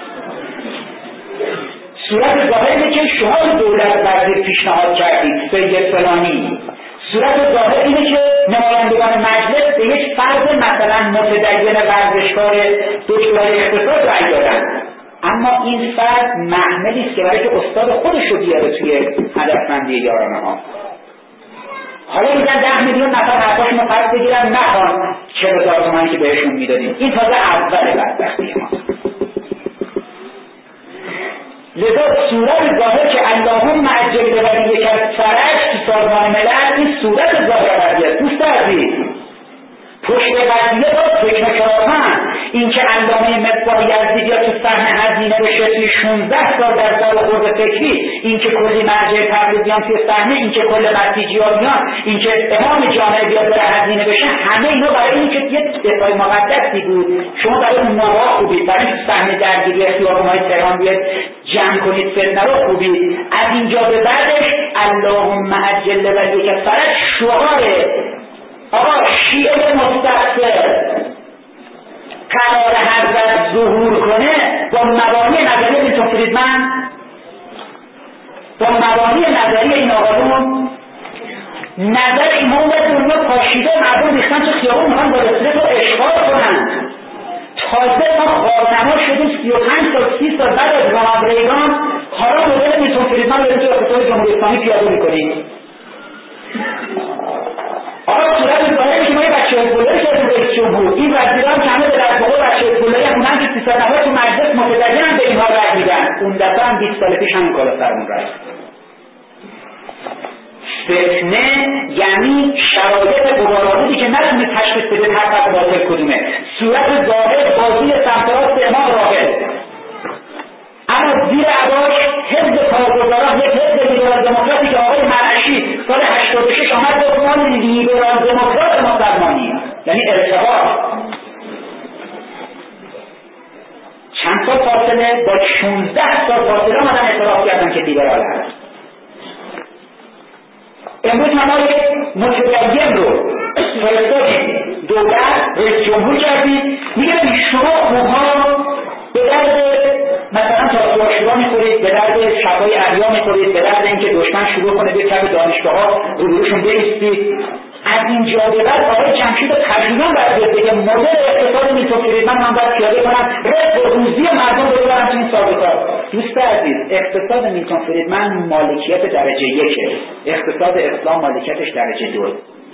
صورت ظاهر اینه که شما دولت وزیر پیشنهاد کردید سید فلانی. صورت ظاهر اینه که نمایندگان مجلس به یک فرد مثلا متدین ورزشکار دکترای اقتصاد رأی دادن، اما این فرد محملی است که برای که استاد خودش رو بیاره توی هدفمندی یارانه ها. حالا میگن 10 میلیون نفر حرفاشون رو پس بگیرن نخوان 40,000 تومانی که بهشون میدادیم. این تازه اول بدبختی ما. لذا صورت ظاهر که اللهم عجل بولیک الفرج تو سازمان ملل، این صورت ظاهر قضیه. دوست عزیز، پشت قضیه با فکر کردن این که علامه مصباح یزدی بیا تو صحنه هزینه بشه توی 16 سال در سال خورد فکری، این که کلی مرجع تبریزیان توی صحنه، این که کل بسیجیانیان، این که امام جامعه بیاد بره هزینه بشه، همه اینا برای این که یه دفاع مقدسی بود. شما برای اون موقع خوبید، برای صحنه درگیری خیابون‌های تهران بیاد جمع کنید فتنه رو خوبید. از اینجا به بعدش اللهم عجل ولیک الفرج شعاره. آقا شیعه مستقصر قرار حضرت ظهور کنه با مبانی نظریه میلتون فریدمن، با مبانی نظریه این آقایون، نظر امام دنیا پاشیده مردم ریختن تو خیابون میخوان با رسولت رو اشغال کنن. تازه ما خواهنما شدیم 35 سال 30 سال بعد از رونالد ریگان حالا مدل میلتون فریدمن داریم تو اقتصاد جمهوری اسلامی پیاده میکنیم. آقا صورت ظاهری که ما یه بچه حزب‌اللهی کردیم رئیس جمهور، این وزیران که همه به دست بقول بچه حزب‌اللهی هم اونم که 300 نفر تو مجلس متدینن به اینها رأی میدن. اون دفعه هم 20 سال پیش همین کارا سرمون رفت. فتنه یعنی شرایط غبارآلودی که نتونی تشخیص بده حق باطل کدومه. صورت ظاهر بازی سمت راست امام راغب، اما زیر عباش حزب کارگزاران، یک حزب لیبرال دموکراتی که آقای مرعشی سال 86 آمد گفت ما لیبرال دموکرات مسلمانی، یعنی ارتباط چند سال فاصله با 16 سال فاصله آمدن اعتراف کردن که لیبرال هست. امروز ما یک متدین رو فرستادیم دولت رئیس جمهور کردیم، میگه شما خوبها به درد مثلا تاثیرشورا میخورید، به درد شبای احیا میخورید، به درد اینکه دشمن شروع کنه به کف دانشگاه‌ها روبروشون بایستید. از اینجا به بعد آقای جمشید تقریبا باید بگه مدل اقتصاد میلتون فریدمن من باید پیاده کنم، رزق و روزی مردم رو ببرم تو این سازوکار. دوست عزیز، اقتصاد میلتون فریدمن مالکیت درجه 1، اقتصاد اسلام مالکیتش درجه 2.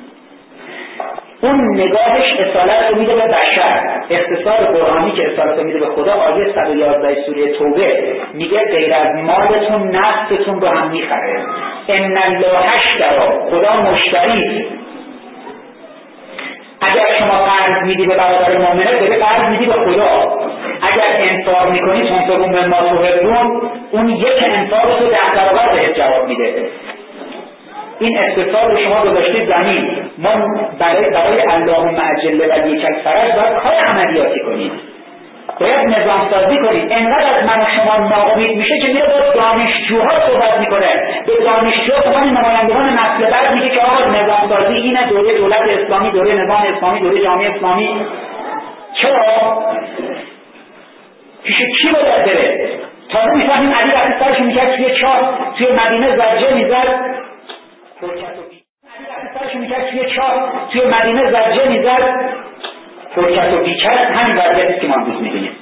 اون نگاهش اصالت رو میده به بشر. اقتصاد قرآنی که اصالت رو میده به خدا، آیه 111 سوره توبه میگه غیر از مالتون نفستون رو هم میخره. ان الله اشتری، خدا مشتری. اگر شما قرض میدی به برادر مؤمنه، داری قرض میدی به خدا. اگر انفاق میکنی تنفقون مما تحبون، اون یک انفاق رو 10 برابر بهت جواب میده. این اقتصاد رو شما گذاشتید زمین، ما برای اللهم عجل ولیک الفرج باید کار عملیاتی کنید، باید نظام سازی کنید. انقدر از من و شما ناامید میشه که میره با دانشجوها صحبت میکنه، به دانشجوها به نمایندگان نسل بعد میگه که آقا نظام سازی اینه، دوره دولت اسلامی، دوره نظام اسلامی، دوره جامعه اسلامی. چرا؟ پیش کی باید بره؟ تازه میفهمیم علی وقتی سرش میکرد توی چاه توی مدینه زجه میزد، توی مدینه زجه میزد، فرکت و بیکرد. همین وضعیتی که ما امروز میبینیم.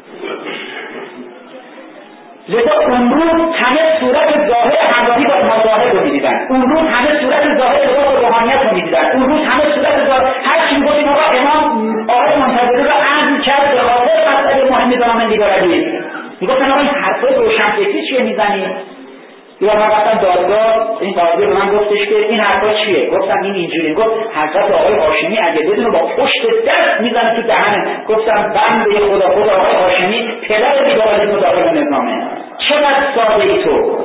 لذا اون روز همه صورت ظاهر همراهی با مظاهر رو میدیدن، اون روز همه صورت ظاهر لباس روحانیت رو میدیدن، اون روز همه صورت ظاهر هر چی میگفتیم آقا امام آقای منتظری رو عزم کرد به خاطر مسئله مهم دامن لیبرالی. میگفتن آقا این حرفای روشنفکری چیه میزنی؟ یا من رفتم دادگاه، این قاضی به من گفتش که این حرفا چیه؟ گفتم این اینجوری. گفت حضرت آقای هاشمی اگه بدون با پشت دست میزنه تو دهنه. گفتم بنده خدا آقای هاشمی پدر لیبرالیسم داخل نظامه. چقدر ساده ای تو.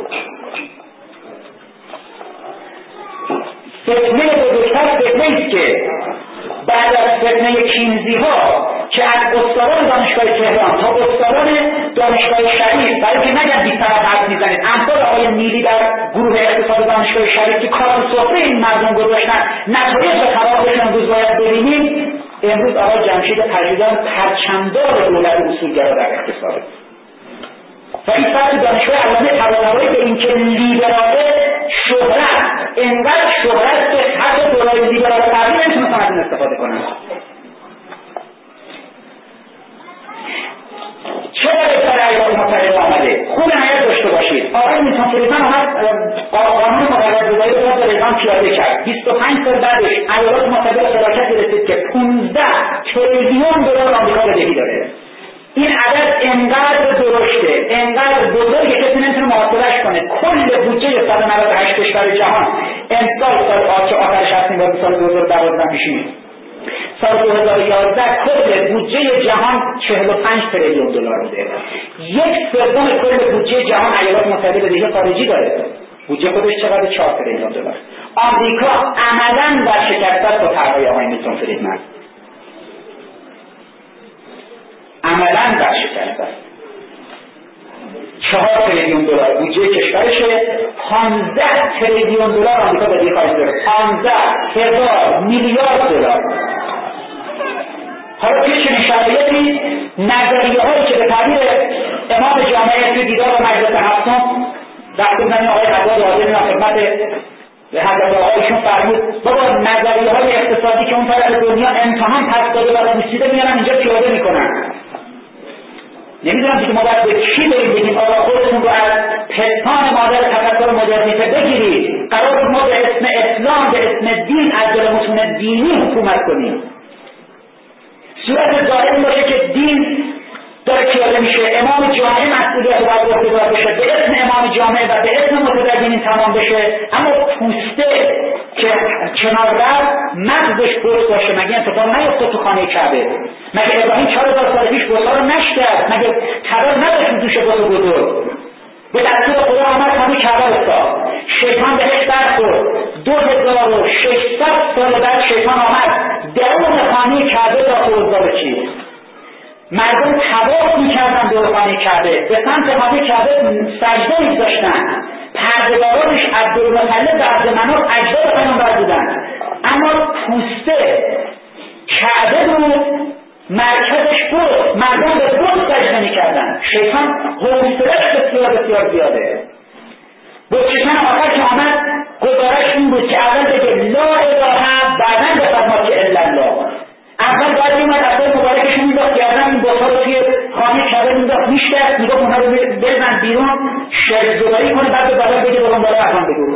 فتنه بزرگتر فتنه ایست که بعد از فتنه کینزی ها که از استادان دانشگاه تهران تا استادان دانشگاه شریف، برای که نگن بی طرف حرف میزنید، امثال آقای نیلی در گروه اقتصاد دانشگاه شریف که کار سفره این مردم گذاشتن، نتایج خرابشون امروز باید ببینیم. امروز آقای جمشید پژوهان پرچمدار دولت اصولگرا در اقتصاد و این فرد دانشگاه علامه طباطبایی به این که لیبراله شهرت، انقدر شهرت که حتی دولای لیبرال قبلی نمیتونستن از این استفاده کنن. چرا در ایالات متحده آمده؟ خوب نهایت داشته باشید. آقای میلتون فریدمن اومد قانون مقررگذاری رو به نظام پیاده کرد. 25 سال بعدش ایالات متحده شراکت رسید که 15 تریلیون دلار آمریکا بدهی داره. این عدد انقدر درشته، انقدر بزرگه که کسی نمیتونه محاسبهش کنه. کل بودجه 198 کشور جهان امسال سال آخرش هستیم و سال 2012 میشیم. سال 2011 کل بودجه جهان 45 تریلیون دلار بوده. 1/3 کل بودجه جهان ایالات متحده بدهی خارجی داره. بودجه خودش چقدر؟ 4 تریلیون دلار. آمریکا عملاً ورشکسته است با طرحهای آقای میلتون فریدمن. عملاً ورشکسته است. 4 تریلیون دلار بودجه کشورشه، 15 تریلیون دلار آمریکا بدهی خارجی داره. 15,000 میلیارد دلار. حالا توی چنین شرایطی نظریه‌هایی که به تعبیر امام جامعه توی دیدار مجلس هفتم وقتی من آقای عباد حاضرین خدمت حضرت آقایشون فرمود بابا نظریه‌های اقتصادی که اون طرف دنیا امتحان پس داده و پوسیده میارن اینجا پیاده میکنن. نمیدونم دیگه ما باید به کی بریم بگیم آقا خودتون رو از پستان مادر تفکر مدرنیته بگیرید، قرار ما به اسم اسلام، به اسم دین از دل متون دینی حکومت کنیم. صورت ظاهر باشه که دین داره پیاده میشه، امام جامعه مسئولیت رو باید اختیار بشه، به اسم امام جامعه و به اسم متدینین تمام بشه، اما پوسته که کنار رفت مغزش پرس باشه. مگه اتفاق نیفتاد تو خانه کعبه؟ مگه ابراهیم 4000 سال پیش بت‌ها رو نشکست؟ مگه تبر نداشت دوش بت بزرگ؟ به دستور خدا آمد خانه کعبه افتاد، شیطان بهش برخورد. 2600 سال بعد شیطان آمد درون خانه کعبه داخل افتاد. چی؟ مردم طواف میکردن دور خانه کعبه، به سمت خانه کعبه سجده می‌ذاشتن. پرده‌دارانش عبدالمطلب و عبدالمناف اجداد پیامبر بودن، اما پوسته کعبه رو مرکزش بود، مردم به بود سجده میکردن. شیطان حوصله‌اش بسیار بسیار زیاده. بودشکن آخر که آمد گزارش این بود که اول بگه لا اله، بعداً بفرماد که الا الله. اول باید میومد اول مبارکشون میداخت گردن این بوتا رو توی خانه کعبه میداخت میشکست، میگفت اونها رو بزن بیرون شرزداری کنه، بعد به بالا بگه برون بالا افغان بگو.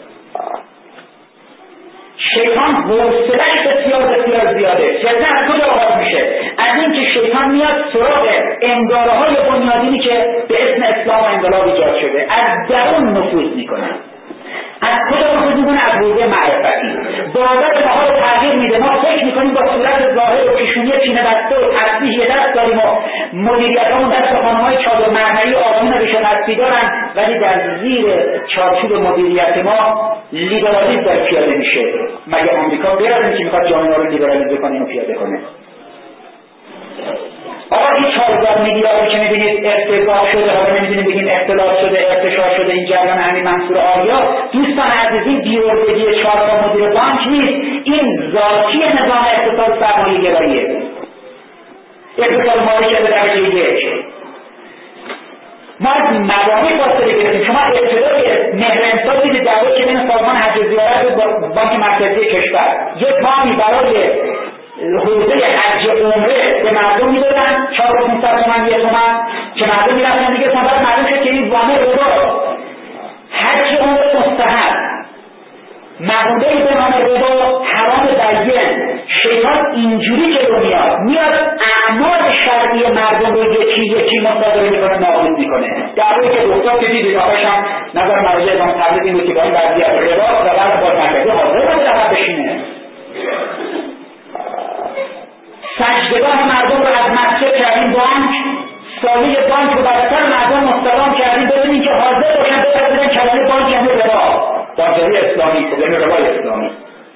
شیطان حوصله‌اش بسیار بسیار زیاده. فتنه از کجا آغاز میشه؟ از این که شیطان میاد سراغ انگاره‌های بنیادینی که به اسم اسلام و انقلاب ایجاد شده، از درون نفوذ میکنه. از کجا نفوذ میکنه؟ از حوزه معرفتی. باور ما رو تغییر میده. ما فکر میکنیم با صورت ظاهر و پیشونی چینه بسته و تسبیح یه دست داریم و مدیریتمون دست خانم‌های چادر مرمری و آقایون ریش دستی دارن، ولی در زیر چارچوب مدیریت ما لیبرالیسم داره پیاده میشه. مگه آمریکا غیر که میخواد جامعه رو لیبرالیزه کنه و پیاده کنه؟ آقا این 4000 میلیاردی که میبینید ارتفاع شده، حالا نمیدونیم بگیم اختلاف شده، ارتشاء شده، این جریان همین منصور آریا، دوستان عزیزی بی‌اردگی 4 تا مدیر بانک نیست، این ذاتی نظام اقتصاد سرمایه گراییه. اقتصاد مالی که به درجه 1 ما از مبانی فاصله گرفتیم. شما ابتدای مهر امسال دیدید دعوایی که بین سازمان حج و زیارت و بانک مرکزی کشور یک وامی برای حوزه حج عمره به مردم میدادن 4500 تومان 1 تومن که مردم میرفتن دیگه. بعد معلوم شد که این وام ربا، حج عمره مستحب، مقوله به نام ربا حرام بیان. شیطان اینجوری جلو میاد اعمال شرعی مردم رو یکی یکی مصادره میکنه، نابود میکنه. دعوایی که دکتر که دیدید آقاش هم نظر مراجع امام تبریز این بود که با این وضعیت ربا و بعد با مرکزی حاضر باید عقب بشینه. سجدگاه مردم رو از مسجد کردیم بانک، سالی بانک رو براتر مردم مستقام کردیم، ببینیم که حاضر باشن بپذیرن کلمه بانک یعنی ربا، بانکداری اسلامی، یعنی ربای اسلامی.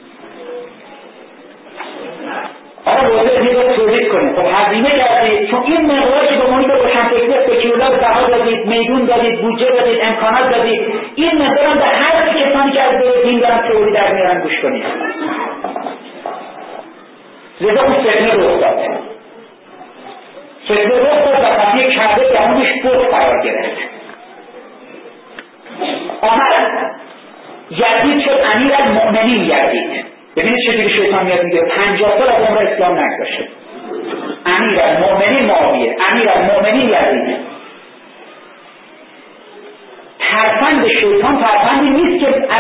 آقا واضح میگه توضیح کنید. خب هزینه کردید، چون این مقداری که به محیط روشنفکری سکولار بها دادید، میدون دادید، بودجه دادید، امکانات دادید، این مقدار هم به هر کسانی که از دور دین دارن تئوری در میارن گوش کنید. لذا اون فتنه رخ داد. فتنه رخ داد و قضیه کعبه درونش بود قرار گرفت. آمد یزید شد امیرالمؤمنین یزید. ببینید چجوری شیطان میاد میگه 50 سال از عمر اسلام نگذشته. امیرالمؤمنین معاویه، امیرالمؤمنین یزید.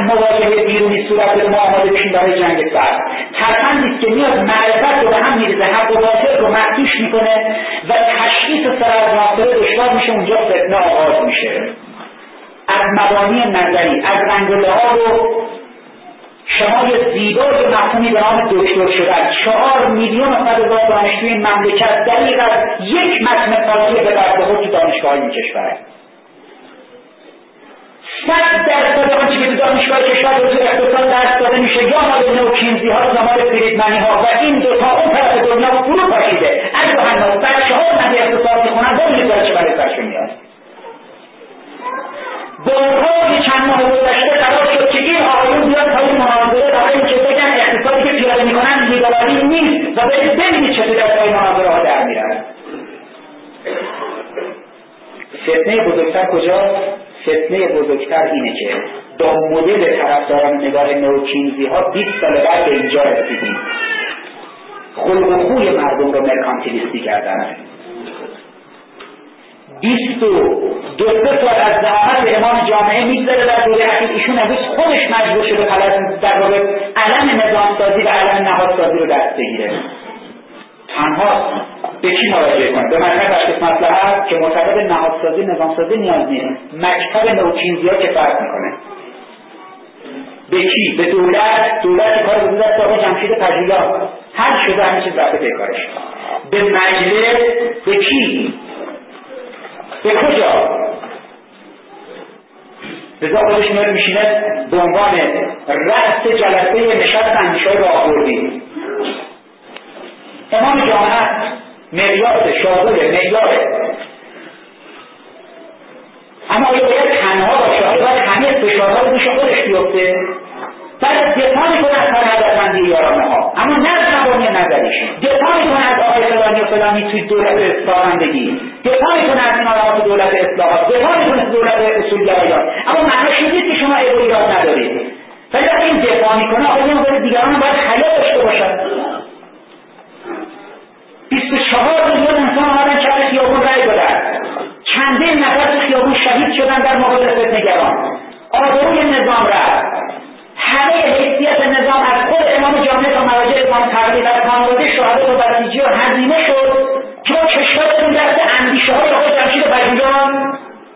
مواجهه بیرونی صورت بده ما آماده بشیم برای جنگ سرد. ترفندی است که میاد معرفت رو به هم میریزه، حق و باطل رو مخدوش میکنه و تشخیص سر از ناصره دشوار میشه. اونجا فتنه آغاز میشه. از مبانی نظری، از رنگ و لعاب و شمای زیبای مفهومی به نام دکتر شدن. 4 میلیون دانشجوی این مملکت دقیق از یک متن فارسی به دست خود تو دانشگاه‌های این کشور. 100% آنچه که تو دانشگاه کشور رو تو اقتصاد درس داده میشه یا مال نوکینزی ها و زمان فریدمنی ها و این دوتا اون طرف دنیا فرو پاشیده. از هنوز بچه‌ها مدی اقتصاد میخونن ببینید داره چه برای سرشون میاد. بارهای چند ماه گذشته قرار شد که این آقایون بیاد تا این مناظره برای اینکه بگن اقتصادی که پیاده میکنن لیبرالی نیست و ببینید چطور در پای مناظره ها در میرن. فتنه بزرگتر کجاست؟ فتنه بزرگتر اینه که با مدل طرفداران نگاه نوکینزی ها 20 سال بعد به اینجا رسیدیم. خلق و خوی مردم رو مرکانتیلیستی کردن. 22 سال از زحمت امام جامعه میگذره در دوره اخیر. ایشون امروز خودش مجبور شده در واقع علم نظامسازی و علم نهادسازی رو دست بگیره. تنها به کی مراجعه کنه؟ به مکتب تشخیص مصلحت که معتقد نهادسازی نظامسازی نیاز نیست. مکتب نوکینزی‌ها که فرق میکنه. به کی؟ به دولت کار بوده دست آقای جمشید پژوهان. هر شده همه چیز رفته پیکارش. به مجلس. به کی؟ به کجا؟ رضا خودش میشینه به عنوان رأس جلسه نشست اندیشه‌های راهبردی. امام جامعه معیار شاغل معیاره. اما آیا باید تنها باشه؟ آیا باید همه فشارها رو دوش خودش بیفته؟ بعد دفاع میکنه از کار هدفمندی یارانه ها، اما نه از مبانی نظریش. دفاع میکنه از آقای فلانی و فلانی توی دولت سازندگی، دفاع میکنه از این آقایان دولت اصلاحات، دفاع میکنه از دولت اصولگرایان. اما معنیش نیست که شما ایراد ندارید. ولی وقتی این دفاع میکنه آقایان برای دیگران باید حیا داشته باشد. 24 میلیون انسان آمدن کف خیابون رای دادن. چندین نفر تو خیابون شهید شدن در مقابل فتنه‌گران. آبروی نظام رفت. همه حیثیت نظام از خود امام جامعه تا مراجع امام تقلید از خانواده شهدا و بسیجی و هزینه شد که با کشورتون دست اندیشه های آقای جمشید پژوهان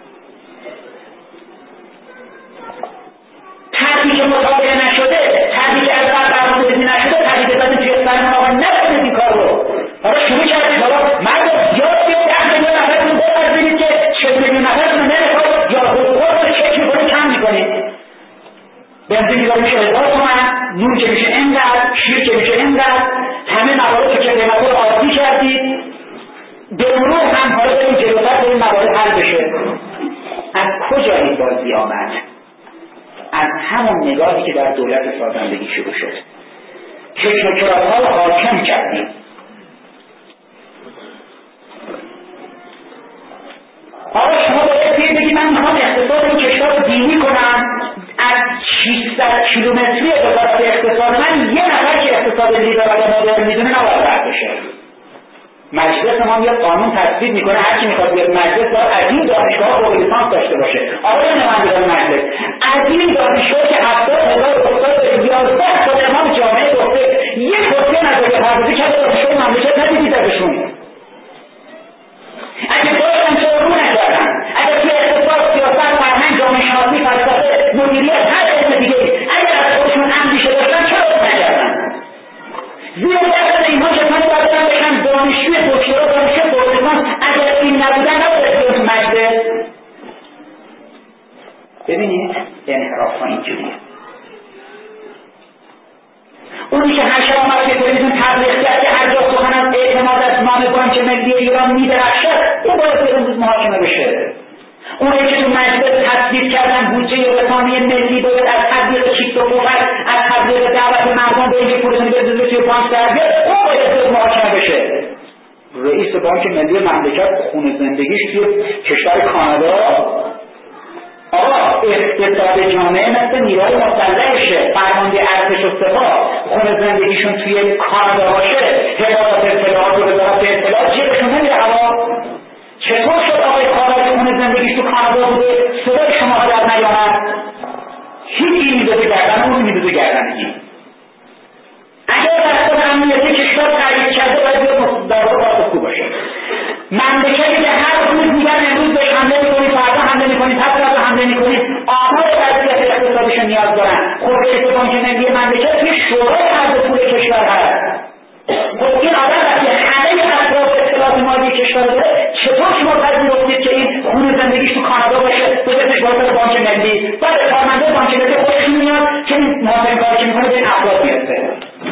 طرحی که مطابقه نشده، طرحی که از برنامه‌ریزی نشده، طرحی که دادن توی فرمان آقا نکنید این کار رو. حالا شروع کردید حالا مرد یاد بیاد 10 میلیون نفرتون بپذیرید که 40 میلیون نفرتون نمیخواد یا حقوقات رو چک میکنید کم میکنید. بنزین دیگه میشه 1000 تومن، نون که میشه اینقدر، شیر که میشه اینقدر، همه موارد که قیمت‌ها رو عادی کردید. به مرور هم حالا بریم جلوتر به این موارد حل بشه. از کجا این بازی آمد؟ از همون نگاهی که در دولت سازندگی شروع شد. تکنوکرات‌ها رو حاکم کردیم. آقا شما باید بگی من میخوام اقتصاد این کشور رو دینی کنم. از 600 کیلومتری وزارت اقتصاد من یه نفر که اقتصاد لیبرال و مدرن میدونه نباید رد بشه. مجلس ما میاد قانون تصویب میکنه هر کی میخواد بیاد مجلس باید از این دانشگاه فوق لیسانس داشته باشه. آقای نمایندگان مجلس از این دانشگاه که 70,000 استاد 11 سال امام جامعه گفته یک کرسی نظریه پردازی کرده دانشگاه مملکت ندیدید ازشون. اگه داشتن چرا رو نکردن؟ اگر توی اقتصاد، سیاست، فرهنگ، جامعه شناسی، فلسفه، مدیریت هر اسم دیگه اگر از خودشون اندیشه داشتن چرا رو نکردن؟ زیرا درصد اینها کسانی باید بشن دانشجوی دکترا، دانشجوی فوق‌لیسانس. اگر این نبودن نباید تو مجلس. ببینید انحراف‌ها اینجوریه. اونی که هر شب آمد که تلویزیون تبلیغ کرد که هر جا سخن از اعتماد از نام بانک ملی ایران میدرخشد، اون باید امروز محاکمه بشه. اونی که تو مجلس تصویب کردن بودجه رسانه ملی باید از تبلیغ چیپس و پوپک، از تبلیغ دعوت مردم به اینکه پولتون بزنید توی بانک در بیاد، اون باید محاکمه بشه. رئیس بانک ملی مملکت خون زندگیش توی کشور کانادا. آقا اقتصاد جامعه مثل نیروهای مسلحشه. فرمانده ارتش و سپاه خون زندگیشون توی کانادا باشه، حفاظت اطلاعات و وزارت اطلاعات جیبشون نمیره هوا. چطور شد آقای خارج خون زندگیش تو کانادا بوده صدای شما در نیامد؟ هیچ میزدی گردنگی. اگر در خود امنیتی کشور تغییر کرده باید در واقع پاسخگو باشه. مملکتی که هر روز میگن امروز بهش حمله میکنید، فردا حمله میکنید، پس فردا حمله میکنید، آمار وضعیت اقتصادیشون نیاز دارن. خب رئیس بانک ملی مملکت توی شورای ارز پول کشور هست. خب این آدم وقتی همه اطراف اطلاعات مالی کشور داره، چطور شما پذیرفتید که این خونه زندگیش تو کانادا باشه، بذارش واسه بانک ملی، بعد کارمنده بانک ملی خودشون میاد که این محاسبه کاری که میکنه به این افراد میرسه.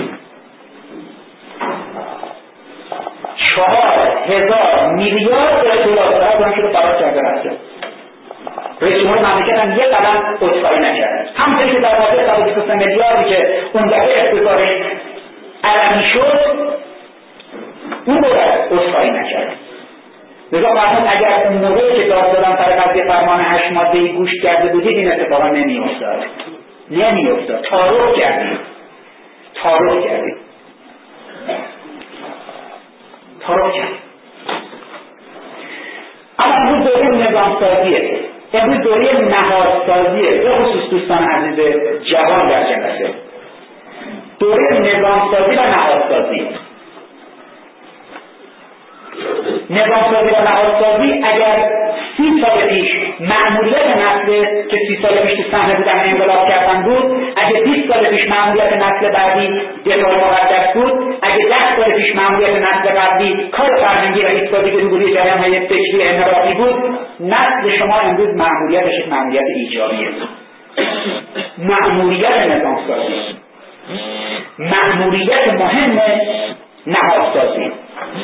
4,000 میلیارد دلار دارن که رو فرار کرده رفته. رئیس جمهور مملکت هم یک قدم عذرخواهی نکرد. همونطوری که در واقع 123 میلیاردی که اون دفعه اختصارش علنی شد، اون باید عذرخواهی نکرد. لذا فرمود اگر اون موقعی که داد دادن سر قضیه فرمان 8 ماده‌ای گوش کرده بودید این اتفاقا نمی‌افتاد. تعارف کردید. اما امروز دوره نظامسازیه، امروز دوره نهادسازیه. به خصوص دوستان عزیز جوان در جلسه، دوره نظامسازی و نهادسازی. نظامسازی و نهادسازی اگر 30 سال پیش مأموریت نسل که 30 سال پیش تو صحنه بودن انقلاب کردن بود، اگه 20 سال پیش مأموریت نسل بعدی دفاع مقدس بود، اگه 10 سال پیش مأموریت نسل قبلی کار فرهنگی و اقتصادی به روبروی جریان‌های فکری انحرافی بود، نسل شما امروز مأموریتش مأموریت ایجابیه. مأموریت نظامسازی، مأموریت مهم نهادسازی.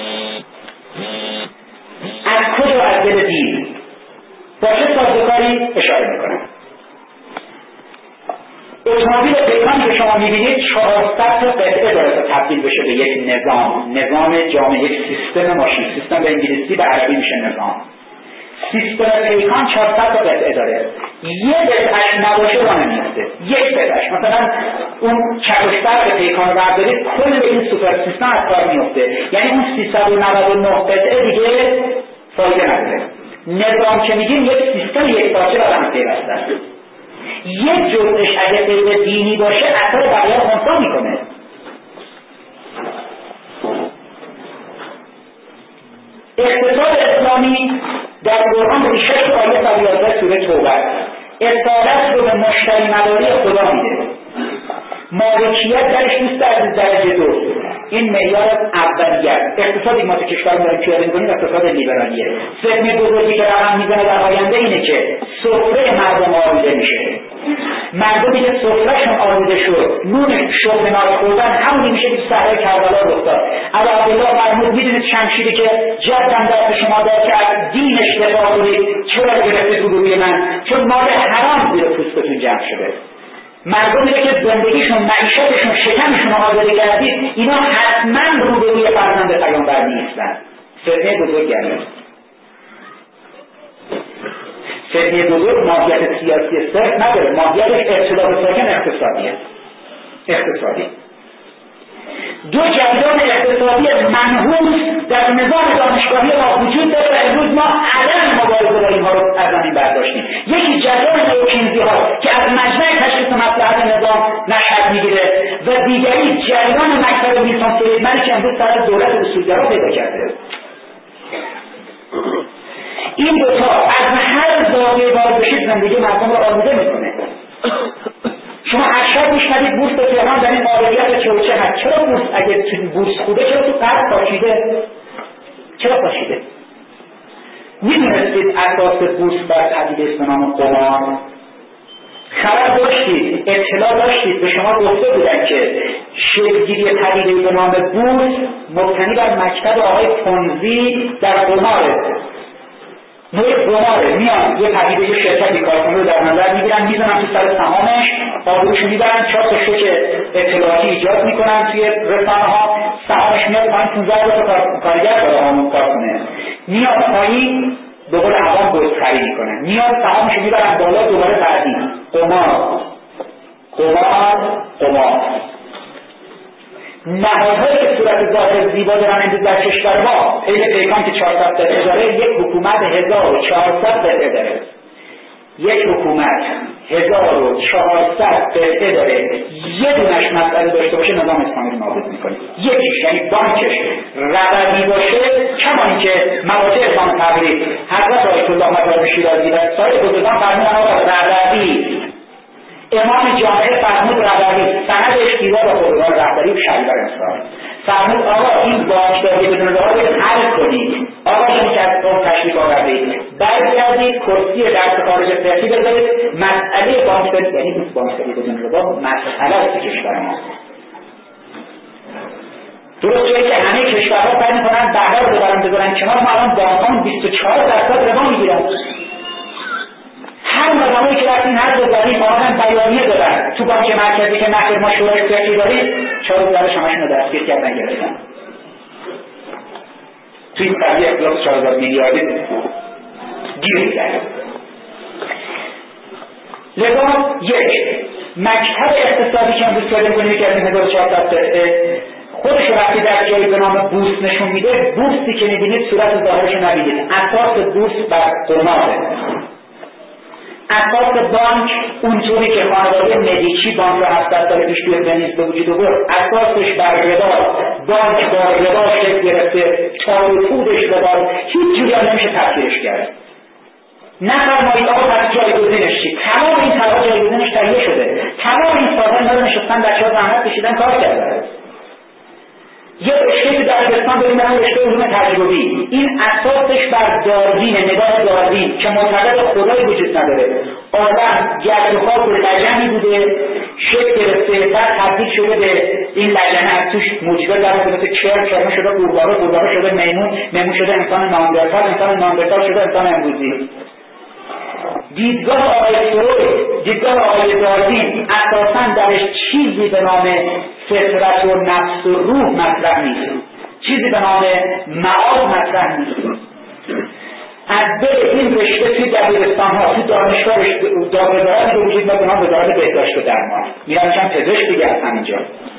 از کجا؟ از دل دین. با چه سازوکاری اشاره میکنم؟ اتومبیل پیکانی که شما میبینید 400 تا قطعه داره تا تبدیل بشه به یک نظام جامعه، یک سیستم ماشین. سیستم به انگلیسی، به عربی میشه نظام. سیستم پیکان 400 تا قطعه داره. یه قطعش نباشه راه نمیفته. یک قطعش، مثلا اون چکشتر پیکان رو بردارید، کل این سوپر سیستم از کار میفته. یعنی اون 399 قطعه دیگه فایده نداره. نظام که میگیم یک سیستم یک پارچه و هم پیوسته است. یک جزءش اگه غیر دینی باشه اثر بقیه رو خنثی میکنه. اقتصاد اسلامی در قرآن ریشه آیه 111 سوره توبه اصالت رو به مشتری مداری خدا میده. مالکیت درش دوست از درجه 2. این معیار اولیت. اقتصادی ما تو کشور داریم پیاده می‌کنیم اقتصاد لیبرالیه. فتنه بزرگی که رقم میزنه در آینده اینه که سفره مردم آلوده میشه. مردمی که سفرهشون آلوده شد، نون شرب نار خوردن همونی میشه که صحرای کربلا رخ داد. ابا عبدالله مرمود میدونید شمشیری که جدم دست شما داد که از دینش دفاع کنید چرا گرفته تو روی من؟ چون مال حرام زیر پوستتون جمع شده. مردمی که زندگیشون، معیشتشون، شکمشون آزاده کردید، اینا حتما روبروی فرزند پیامبر نیستن. فتنه بزرگ است. فتنه بزرگ ماهیت سیاسی صرف نداره، ماهیتش اختلاف ساکن اقتصادی. دو جریان اقتصادی منحوس در نظام دانشگاهی ما وجود داره و امروز ما عدم مبارزه با اینها رو از زمین برداشتیم. یکی جریان نیوکینزی ها که از مجمع تشخیص مصلحت نظام نشأت میگیره و دیگری جریان مکتب میلتون فریدمن که امروز سر دولت اصولگرا پیدا کرده. این دوتا از هر زاویه باز بشید زندگی مردم رو آلوده میکنه. شما هر شب میشنوید بورس تهران در این مالکیت چوچه هست. چرا بورس اگه بورس خوبه چرا تو قرض پاشیده؟ چرا پاشیده؟ میدونستید اساس بورس بر پدیده است به نام قمار؟ خبر داشتید، اطلاع داشتید، به شما گفته بودن که شکلگیری پدیده به نام بورس مبتنی بر مکتب آقای پونزی در قماره. نوع قماره، میان یه پدیده یه شرکتی کارخونه رو در نظر میگیرن، میزنن تو سر سهامش، آبروشو میبرن، 4 تا شوک اطلاعاتی ایجاد میکنن توی رسانه‌ها، سهامش میاد پایین، 15,000 تا کارگر داره همون کارخونه، میاد پایین، به قول عوام گستخری میکنن، میاد سهامشو میبرن بالا، دوباره بعدی قمار. نهادهایی که صورت ظاهر زیبا دارن امروز در کشور ما، حیل پیکان که 400 داره، یک حکومت 1400 داره. یک حکومت 1400 قطعه داره، یه دونش مسئله داشته باشه نظام اسلامی رو نابود میکنه. یکیش یعنی بانکش ربوی باشه، کما اینکه مراجع اسلام تبریز حضرت آیت الله مدارک شیرازی و سایر بزرگان فرمودن آقا ربوی، امام جامعه فرمود ربوی، سندش دیوار با قرآن رهبری و شریعه اسلام فرمود آقا این بانکداری بدون راه رو حل کنید. آقا این که از اون تشریف آوردید برگردید کرسی درس خارج سیاسی بذارید، مسئله بانکداری یعنی بانکداری بدون راه مسئله است کشور ما. درست جایی که همه کشورها سعی می‌کنن بهره رو بذارن کنار، ما الان بانک‌ها 24% ربا می‌گیرن. هر مقامایی که رفتیم هر بزرگی آمدن بیانیه دادن تو بانک مرکزی که نخیر ما شورای احتیاطی داریم، 4 روز همشون رو دستگیر کردن گرفتن. تو این قضیه اختلاف 4000 میلیاردی گیر کرد. لذا یک مکتب اقتصادی که امروز تولید کنید که از 1400 خودش وقتی در جایی به نام بورس نشون میده، بورسی که میبینید صورت ظاهرش رو نبینید، اساس بورس بر قماره. اساس بانک اونطوری که خانواده مدیچی بانک رو 700 سال پیش توی ونیز به وجود آورد، اساسش بر ربا، بانک با ربا شکل گرفته، تاروپودش ربا، هیچ جوری هم نمیشه تفسیرش کرد. نفرمایید آقا پس جایگزینش چی؟ تمام این طرح جایگزینش تهیه شده، تمام این سازمان داره نشستن بچه‌ها زحمت کشیدن کار کردن. یه رشته در دبستان بریم هم رشته علوم تجربی، این اساسش بر داروین، نگاه داروین که معتقد خدایی وجود نداره. آدم گرد و خاک و لجنی بوده، شکل گرفته، بعد تبدیل شده به این لجنه، از توش موجبه در حضرت کرم شده قورباغه شده میمون شده انسان ناندرتال شده انسان امروزی. دیدگاه آقای فروید، دیدگاه آقای داروین اساساً درش چیزی به نام فطرت و نفس و روح مطرح نیست، چیزی به نام معاد مطرح نیست. از بر این رشته توی دبیرستان ها توی دانشگاه دادگاهی به وجود میاد به نام وزارت بهداشت و درمان، میرن چند پزشک دیگه از همینجا.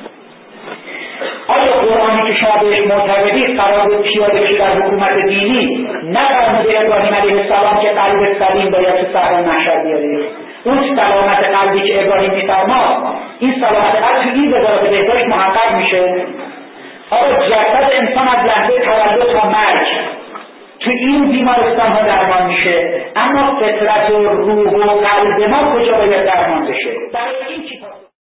آیا قرآنی که شما بهش معتقدید قرار بود پیاده بشه در حکومت دینی، نه فرموده ابراهیم علیه السلام که قلب سلیم باید تو صحرای محشر بیارید؟ اون سلامت قلبی که ابراهیم میفرماد، این سلامت قلب تو این وزارت بهداشت محقق میشه. آقا جسد انسان از لحظه تولد تا مرگ تو این بیمارستان ها درمان میشه، اما فطرت و روح و قلب ما کجا باید درمان بشه؟ برای این چی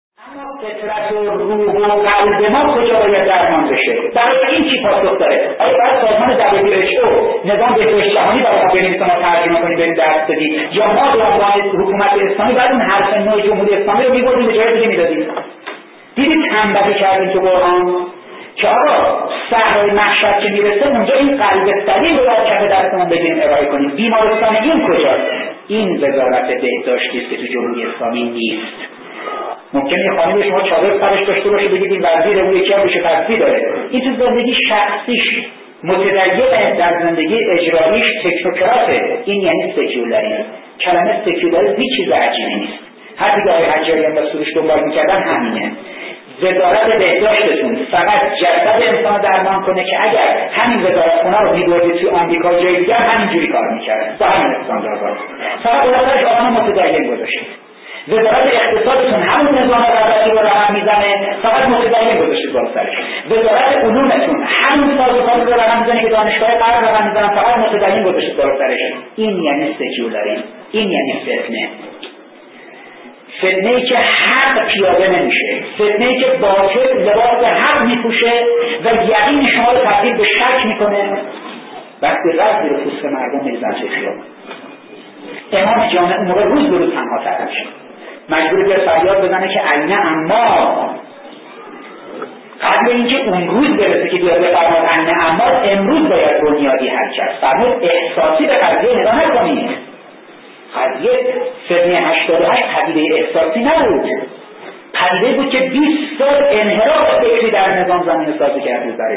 پاسخ داره؟ آیا باید سازمان WHO نظام بهداشت جهانی برای افغانستان رو ترجمه کنیم بریم درس بدیم، یا ما به عنوان حکومت اسلامی بعد اون حرف نوع جمهوری اسلامی رو میبردیم به جای دیگه میدادیم؟ دیدید تنبلی کردیم تو قرآن که آقا صحرای محشر که میرسه اونجا این قلب سلیم رو در کف دستمون بگیریم ارائه کنیم. بیمارستان این کجاست؟ این وزارت بهداشتی است که تو جمهوری اسلامی نیست. ممکنه یه خانم شما چادر سرش داشته باشه بگید این وزیر اون یکی هم بشه تصفیه داره، این تو زندگی شخصیش متدین، در زندگی اجراییش تکنوکراته. این یعنی سکیولری. کلمه سکیولری هیچ چیز عجیبی نیست. حتی که آقای حجاری هم بسورش دنبال میکردن همینه. وزارت بهداشتتون فقط جسد انسان درمان کنه که اگر همین وزارتخونه رو می‌بردید توی آمریکا جای دیگر همینجوری کار می‌کردن با همین استانداردها. فقط وزارتش آدم متدین گذاشتید. وزارت اقتصادتون همون نظام دولتی رو رقم میزنه، فقط متدین گذاشتید بالا سرش. وزارت علومتون همون سازوکار رو رقم میزنه که دانشگاه غرب رقم میزنن، فقط متدین گذاشتید بالا سرش. این یعنی سکیولری، این یعنی فتنه. فتنه‌ای که حق پیاده نمیشه، فتنه‌ای که باطل لباس حق میپوشه و یقین شما رو تبدیل به شک میکنه. وقتی رد رو پوست مردم میریزن توی خیابون، امام جامعه اون موقع روز به روز تنها تر میشه، مجبور به فریاد بزنه که عینه اما قبل اینکه اون روز برسه که بیاد بفرماد عینه اما امروز باید بنیادی حل کرد. فرمود احساسی به قضیه نگاه نکنید. قضیه فتنه 88 پدیده احساسی نبود، پدیده بود که 20 سال انحراف فکری در نظام زمین سازی کرده برای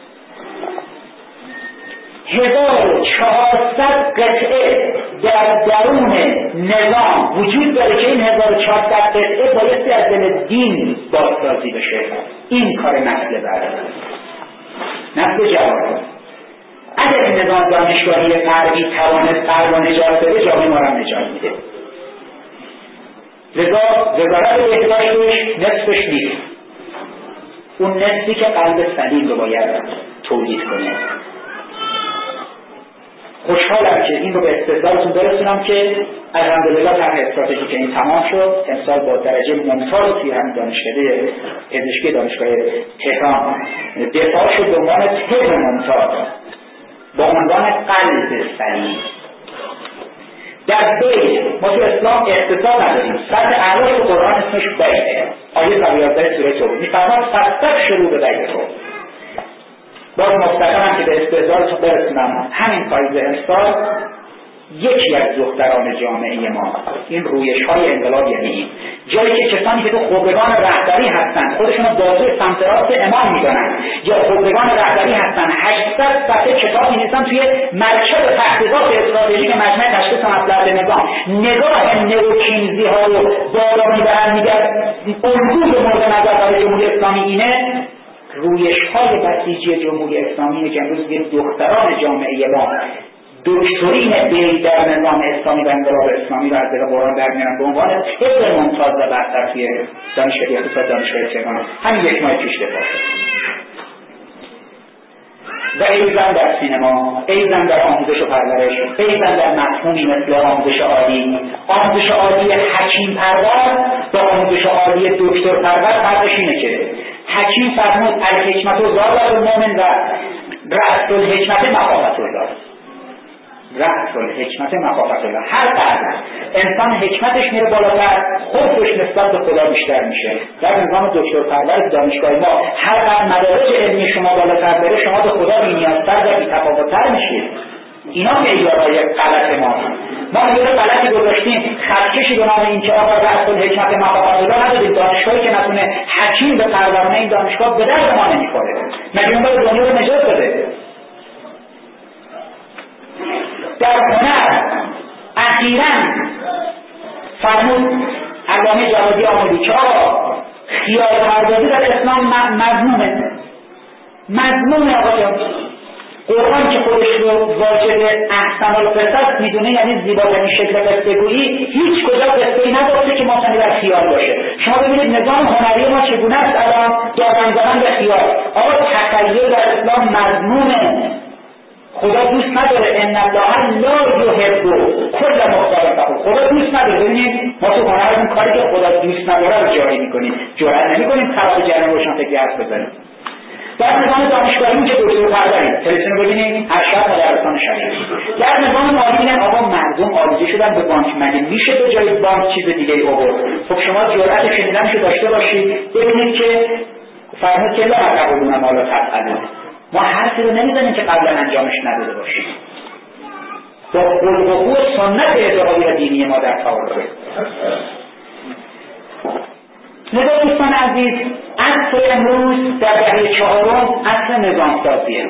1400 قطعه در درون نظام وجود داره که این 1400 قطعه بایستی از دل دین بازسازی بشه. این کار نسل بعد، نسل جوان. اگر این نظام دانشگاهی غربی توانست غرب را نجات بده، جامعه ما را نجات میده. لذا وزارت بهداشتش نصفش نیست، اون نصفی که قلب سلیم رو باید تولید کنه. خوشحالم که این رو به استدلالتون برسونم که الحمدلله طرح استراتژی که این تمام شد، امسال با درجه ممتاز توی همین دانشکده پزشکی دانشگاه تهران دفاع شد به عنوان ترم ممتاز با عنوان قلب سلیم. در بیت ما تو اسلام اقتصاد نداریم، سطح اعلاش تو قرآن اسمش بیته، آیه 11 سوره توبه میفرماد فستق شروع به بیتو. باز مفتقرم که به استعدادتون برسونم همین پاییز امسال یکی از دختران جامعه ما این رویش های انقلاب، یعنی جایی که کسانی که تو خبرگان رهبری هستن خودشون رو بازوی سمت راست امام میدونن یا خبرگان رهبری هستن 800 صفحه کتاب می‌نویسن توی مرکز تحقیقات استراتژیک مجمع تشخیص مصلحت نظام، نگاه نئوکینزی ها رو بالا میبرن میگن الگوی مورد نظر برای جمهوری اسلامی اینه. رویش های بسیجی جمهوری اسلامی اینه که امروز یه دختران جامعه ما دکترین بی در نظام اسلامی و انقلاب اسلامی رو از دل قرآن در میارن به عنوان طب ممتاز و برتر توی دانشگاه اقتصاد دانشگاه تهران. همین یک ماه پیش دفاع شد. و ایضا در سینما، ایضا در آموزش و پرورش، ایضا در مفهومی مثل آموزش عالی، آموزش عالی حکیم پرور با آموزش عالی دکتر پرور فرقش اینه که حکیم فرمود الحکمت و زادت المؤمن و رأس الحکمت مخافت الله. رأس الحکمت مخافت الله. هر قدر انسان حکمتش میره بالاتر خوفش نسبت به خدا بیشتر میشه. در نظام دکتر پرور دانشگاه ما هر قدر مدارج علمی شما بالاتر بره شما به خدا بی‌نیازتر و بی‌تفاوت‌تر میشید. اینا معیارهای غلط ما. ما یه غلطی گذاشتیم خطکشی به نام این که آقا رأس الحکمت مخافت الله ندادیم. دانشگاهی که نتونه حکیم به پرورانه این دانشگاه به درد ما نمیخوره. مگه اون باید دنیا رو نجات بده؟ در هنر اخیراً فرمود علامه جوادی آمدی که آقا خیال پردازی در اسلام مذمومه آقا جان. قرآن که خودش رو واجب احسن القصص میدونه، یعنی زیباترین شکل قصه‌گویی، هیچ کجا قصه‌ای نگفته که مبتنی بر خیال باشه. شما ببینید نظام هنری ما چگونه است الان، دادن زدن به خیال. آقا تخیل در اسلام مذمومه. خدا دوست نداره، ان الله لا یحب کل مختال فخور. خدا دوست نداره. ببینید ما تو هنر اون کاری که خدا دوست نداره رو جاری میکنیم، جرئت نمیکنیم خراب جریان روشن فکری حرف بزنیم. در نظام دانشگاهی که دکتر پروری تلویزیون ببینید هر شب مدرسان شریعت. در نظام مالی میگن آقا مردم آلوده شدن به بانک، مگه میشه به جای بانک چیز دیگه ای آورد؟ خب شما جرأت شنیدنشو داشته باشید ببینید که فرمود که لا تقولون ما لا تفعلون. ما حرفی رو نمیزنیم که قبلا انجامش نداده باشیم. با خلق و سنت اعتقادی و دینی ما در تعارضه. نگاه دوستان عزیز، عصر امروز در دهه چهارم عصر نظامسازیه.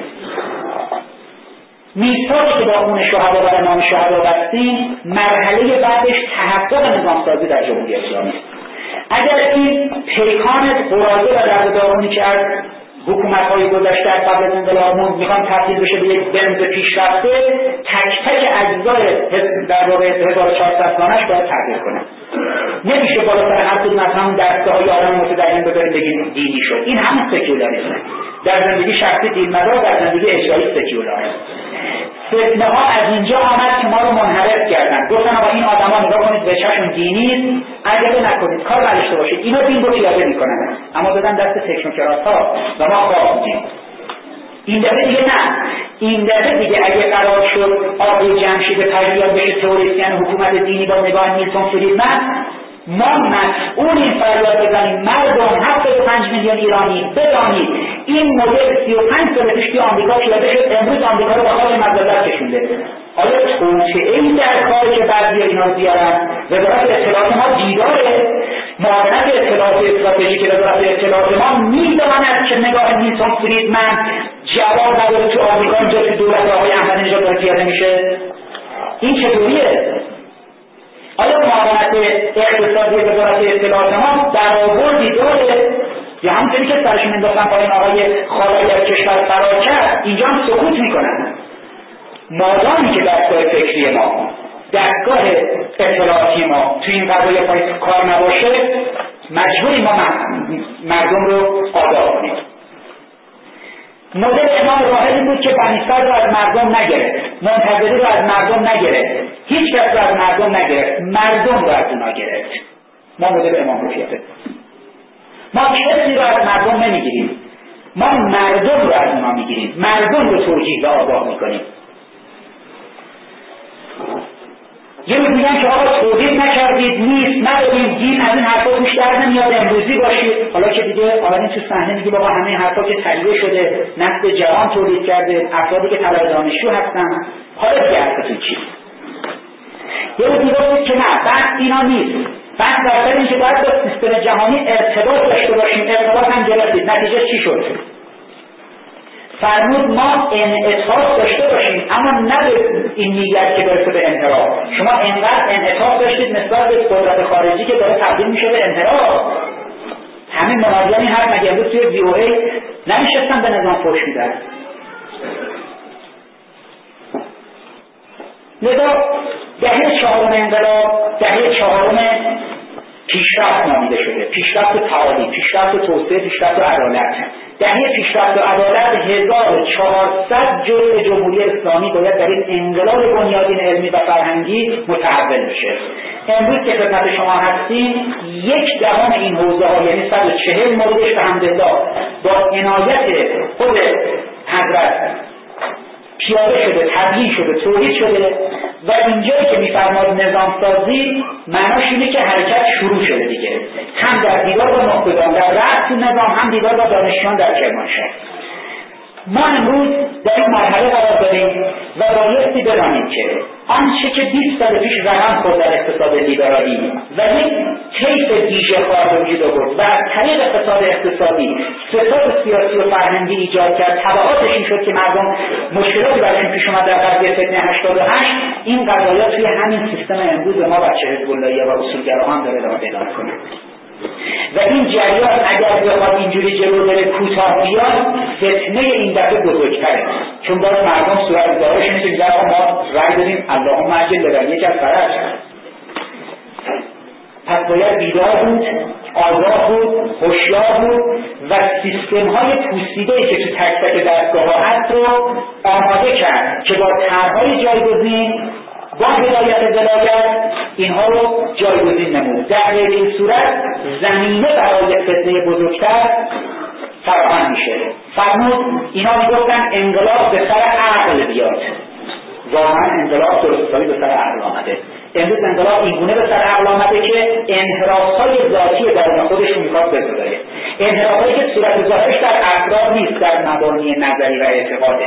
میثاقی که با خون شهدا و نام شهدا بستیم مرحله بعدش تحقق نظامسازی در جمهوری اسلامی. اگر این پیکان قراضه و درددارونی که از حکومت‌های گذشته قبل از انقلاب میخوان تبدیل بشه به یک بنز پیشرفته، تک تک اجزای در واقع 1400 سالش باید تغییر کنه. نمیشه بالاتر هر کدوم از همون دستگاه‌های آدم متدین بذاریم بگیم دینی شد. این همون سکولاریسمه. در زندگی شخصی دین‌مدار، در زندگی اجتماعی سکولار. فتنه ها از اینجا آمد که ما رو منحرف کردن. گفتن آقا این آدما نگاه کنید بچه‌شون دینی است، عجله نکنید، کار نداشته باشید. اینا دین رو پیاده میکنن. اما دادن دست تکنوکرات‌ها و ما خواب بودیم. این دفعه دیگه نه. این دفعه دیگه اگه قرار شد آقای جمشید پژوهان بشه تئوریسین حکومت دینی با نگاه میلتون فریدمن، ما مسئولیم فریاد بزنیم مردم 75 میلیون ایرانی بدانید این مدل 35 سال پیش توی آمریکا پیاده شد، امروز آمریکا رو به حال مذلت کشونده. آیا توطئه‌ای در کاری که بعضی اینا رو بیارن؟ وزارت اطلاعات ما دیداره، معاونت اطلاعات استراتژیک وزارت اطلاعات ما میداند که نگاه نیلسون فریدمن جواب نداره تو آمریکا اینجا که دولت آقای احمدی نژاد داره پیاده میشه. این چطوریه؟ آیا معاونت اقتصادی وزارت اطلاعات ما برآوردی داره؟ یا همونطوری که سرشون انداختن پایین آقای خالقی از کشور فرار کرد اینجا هم سکوت میکنن؟ مادامی که دستگاه فکری ما، دستگاه اطلاعاتی ما تو این قضایای کار نباشه، مجبوریم ما مردم رو آگاه کنیم. مدل امام راحلی بود که بنی صدر رو از مردم نگرفت، منتظری رو از مردم نگرفت، هیچ کس رو از مردم نگرفت، مردم رو از اونا گرفت. ما مدل امام رفیقه. ما کسی رو از مردم نمیگیریم، ما مردم رو از اونا میگیریم، مردم رو توجیه و آگاه میکنیم. یه روز میگن که آقا توحید نکردید، نیست، نداریم، دین از این حرفا گوش در نمیاد، امروزی باشید. حالا که دیگه آمدین تو صحنه میگه بابا همه این حرفا که تهیه شده، نسل جوان تولید کرده، افرادی که طلبه دانشجو هستن، حالا دیگه حرفتون چی؟ یه روز میگفتید که نه، بحث اینا نیست، بحث در این که باید با سیستم جهانی ارتباط داشته باشیم، ارتباط هم گرفتید، نتیجه چی شد؟ فرمود ما انعطاف داشته باشیم، اما نه این نیت که برسه به انحراف. شما انقدر انعطاف داشتید نسبت به قدرت خارجی که داره تبدیل میشه به انحراف. همین مناظرین هر مگه امروز توی VOA نمیشستن به نظام فحش میدن. لذا دهه چهارم انقلاب، دهه چهارم پیشرفت نامیده شده، پیشرفت تعالی، پیشرفت توسعه، پیشرفت عدالت. دهه پیشرفت و عدالت 1400 جزء جمهوری اسلامی باید در این انقلاب بنیادین علمی و فرهنگی متحول بشه. امروز که خدمت شما هستیم 1/10 این حوزه ها، یعنی 140 موردش الحمدلله با عنایت خود حضرت پیاده شده، تبیین شده، توحید شده. و اینجایی که میفرماد نظام سازی، معناش اینه که حرکت شروع شده دیگه، هم در دیدار با نخبگان در رأس نظام، هم دیدار با دانشجویان در کرمانشاه. ما امروز در این مرحله قرار داریم و بایستی بدانیم که آنچه که 20 سال پیش رقم خورد در اقتصاد لیبرالی و یک طیف دیژه‌خوار به وجود آورد و از طریق فساد اقتصادی فساد سیاسی و فرهنگی ایجاد کرد، تبعاتش این شد که مردم مشکلاتی براشون پیش اومد در قضیه فتنه 88. این قضایا توی همین سیستم امروز ما بچه حزب اللهی و اصولگراها داره ادامه پیدا می‌کنه. و این جریان اگر بخواد اینجوری جلو بره کوتاه بیاد، فتنه این دفعه بزرگتره، چون باید مردم صورت دارش میشه که ما رای دادیم اللهم عجل ببر یک از فرج. پس باید بیدار بود، آگاه بود، هوشیار بود و سیستم های پوسیده‌ای که تو تک تک دستگاه هست رو آماده کرد که با طرح‌های جایگزین با هدایت ولایت اینها رو جایگزین نمود. در غیر این صورت زمینه برای فتنه بزرگتر فراهم میشه. فرمود اینا میگفتن انقلاب به سر عقل بیاد. واقعا انقلاب درستایی به سر عقل آمده. امروز انقلاب اینگونه به سر عقل آمده که انحراف‌های ذاتی درون خودش رو میخواد بزرگه. انحراف‌هایی که صورت ظاهرش در افراد نیست، در مبانی نظری و اعتقاده.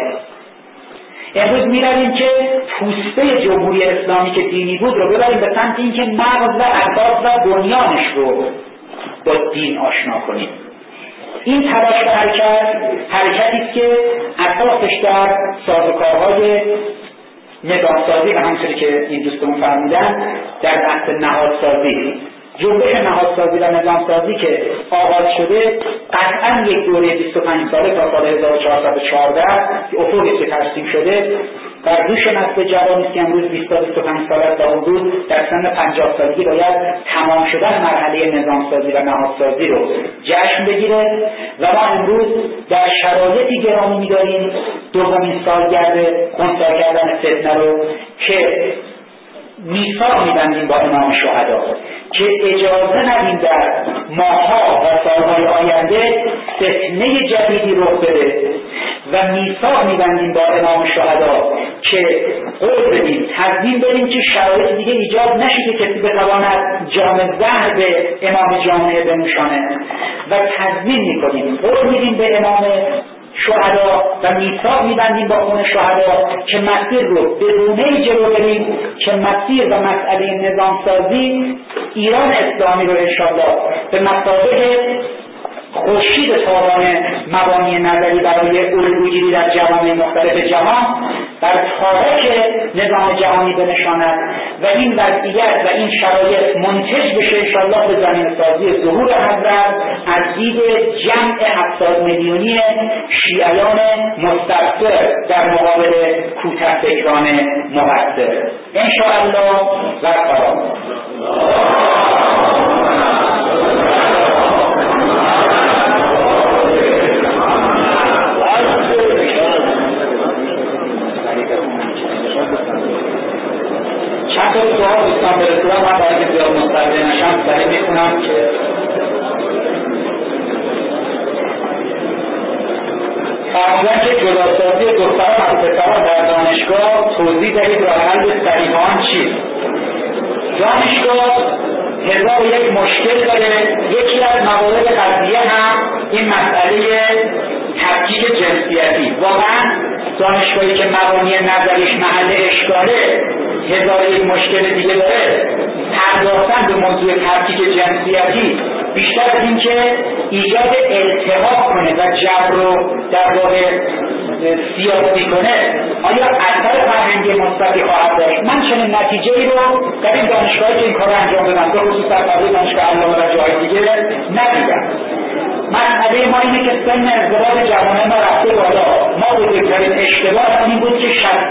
امروز می‌رویم که پوسته جمهوری اسلامی که دینی بود رو ببریم به سمت اینکه مغز و اساس و بنیانش رو با دین آشنا کنیم. این تلاش و حرکتی است که اساسش در سازوکارهای نظامسازی و همونطوری که این دوستمون فرمودن در بحث نهادسازی، جنبش نهادسازی و نظامسازی که آغاز شده قطعا یک دوره 25 ساله تا سال 1414 که افقی که ترسیم شده بر دوش نسل جوانی که امروز 20-25 ساله تا اون روز در سن 50 سالگی باید تمام شدن مرحله نظامسازی و نهادسازی رو جشن بگیره و ما امروز در شرایطی گرامی می‌داریم دومین سالگرد خنثی کردن فتنه رو که میثاق می‌بندیم با امام شهدا که اجازه ندیم در ماه‌ها و سال‌های آینده فتنه جدیدی رخ بده و میثاق می‌بندیم با امام شهدا که قول بدیم، تضمین بدیم که شرایط دیگه ایجاد نشه که کسی بتواند جام زهر به امام جامعه بنوشانه و تضمین می‌کنیم، قول میدیم به امام شهدا و میثاق می‌بندیم با خون شهدا که مسیر رو به گونه‌ای جلو بریم که مسیر و مسئله نظامسازی ایران اسلامی رو انشاءالله به مثابه خورشید تابان مبانی نظری برای الگوگیری در جوامع مختلف جهان بر تارک نظام جهانی بنشاند و این وضعیت و این شرایط منتج بشه انشاءالله به زمینه‌سازی ظهور حضرت از دید جمع 70 میلیونی شیعیان مستبصر در مقابل کوته فکران مقصر انشاءالله و سلام. چند تا سوال دوستان برسولم من برای که زیاد مستقل نشم سریع میخونم که فرمودن که جداسازی دختران از پسران در دانشگاه توضیح دهید راه حل سریع آن چیست؟ دانشگاه 1001 مشکل داره. یکی از موارد قضیه هم این مسئله تفکیک جنسیتی. واقعا دانشگاهی که مبانی نظریش محل اشکاله 1001 مشکل دیگه داره. پرداختن به موضوع تفکیک جنسیتی بیشتر از این که ایجاد التهاب کنه و جبر رو در واقع سیاسی کنه آیا اثر فرهنگی مثبتی خواهد داشت؟ من چنین نتیجه‌ای رو در این دانشگاهی که این کار رو انجام دادن به خصوص در دانشگاه علامه و جای دیگه ندیدم. مسئله ما اینه که سن ازدواج جوانان ما رفته بالا. ما بزرگترین اشتباه این بود که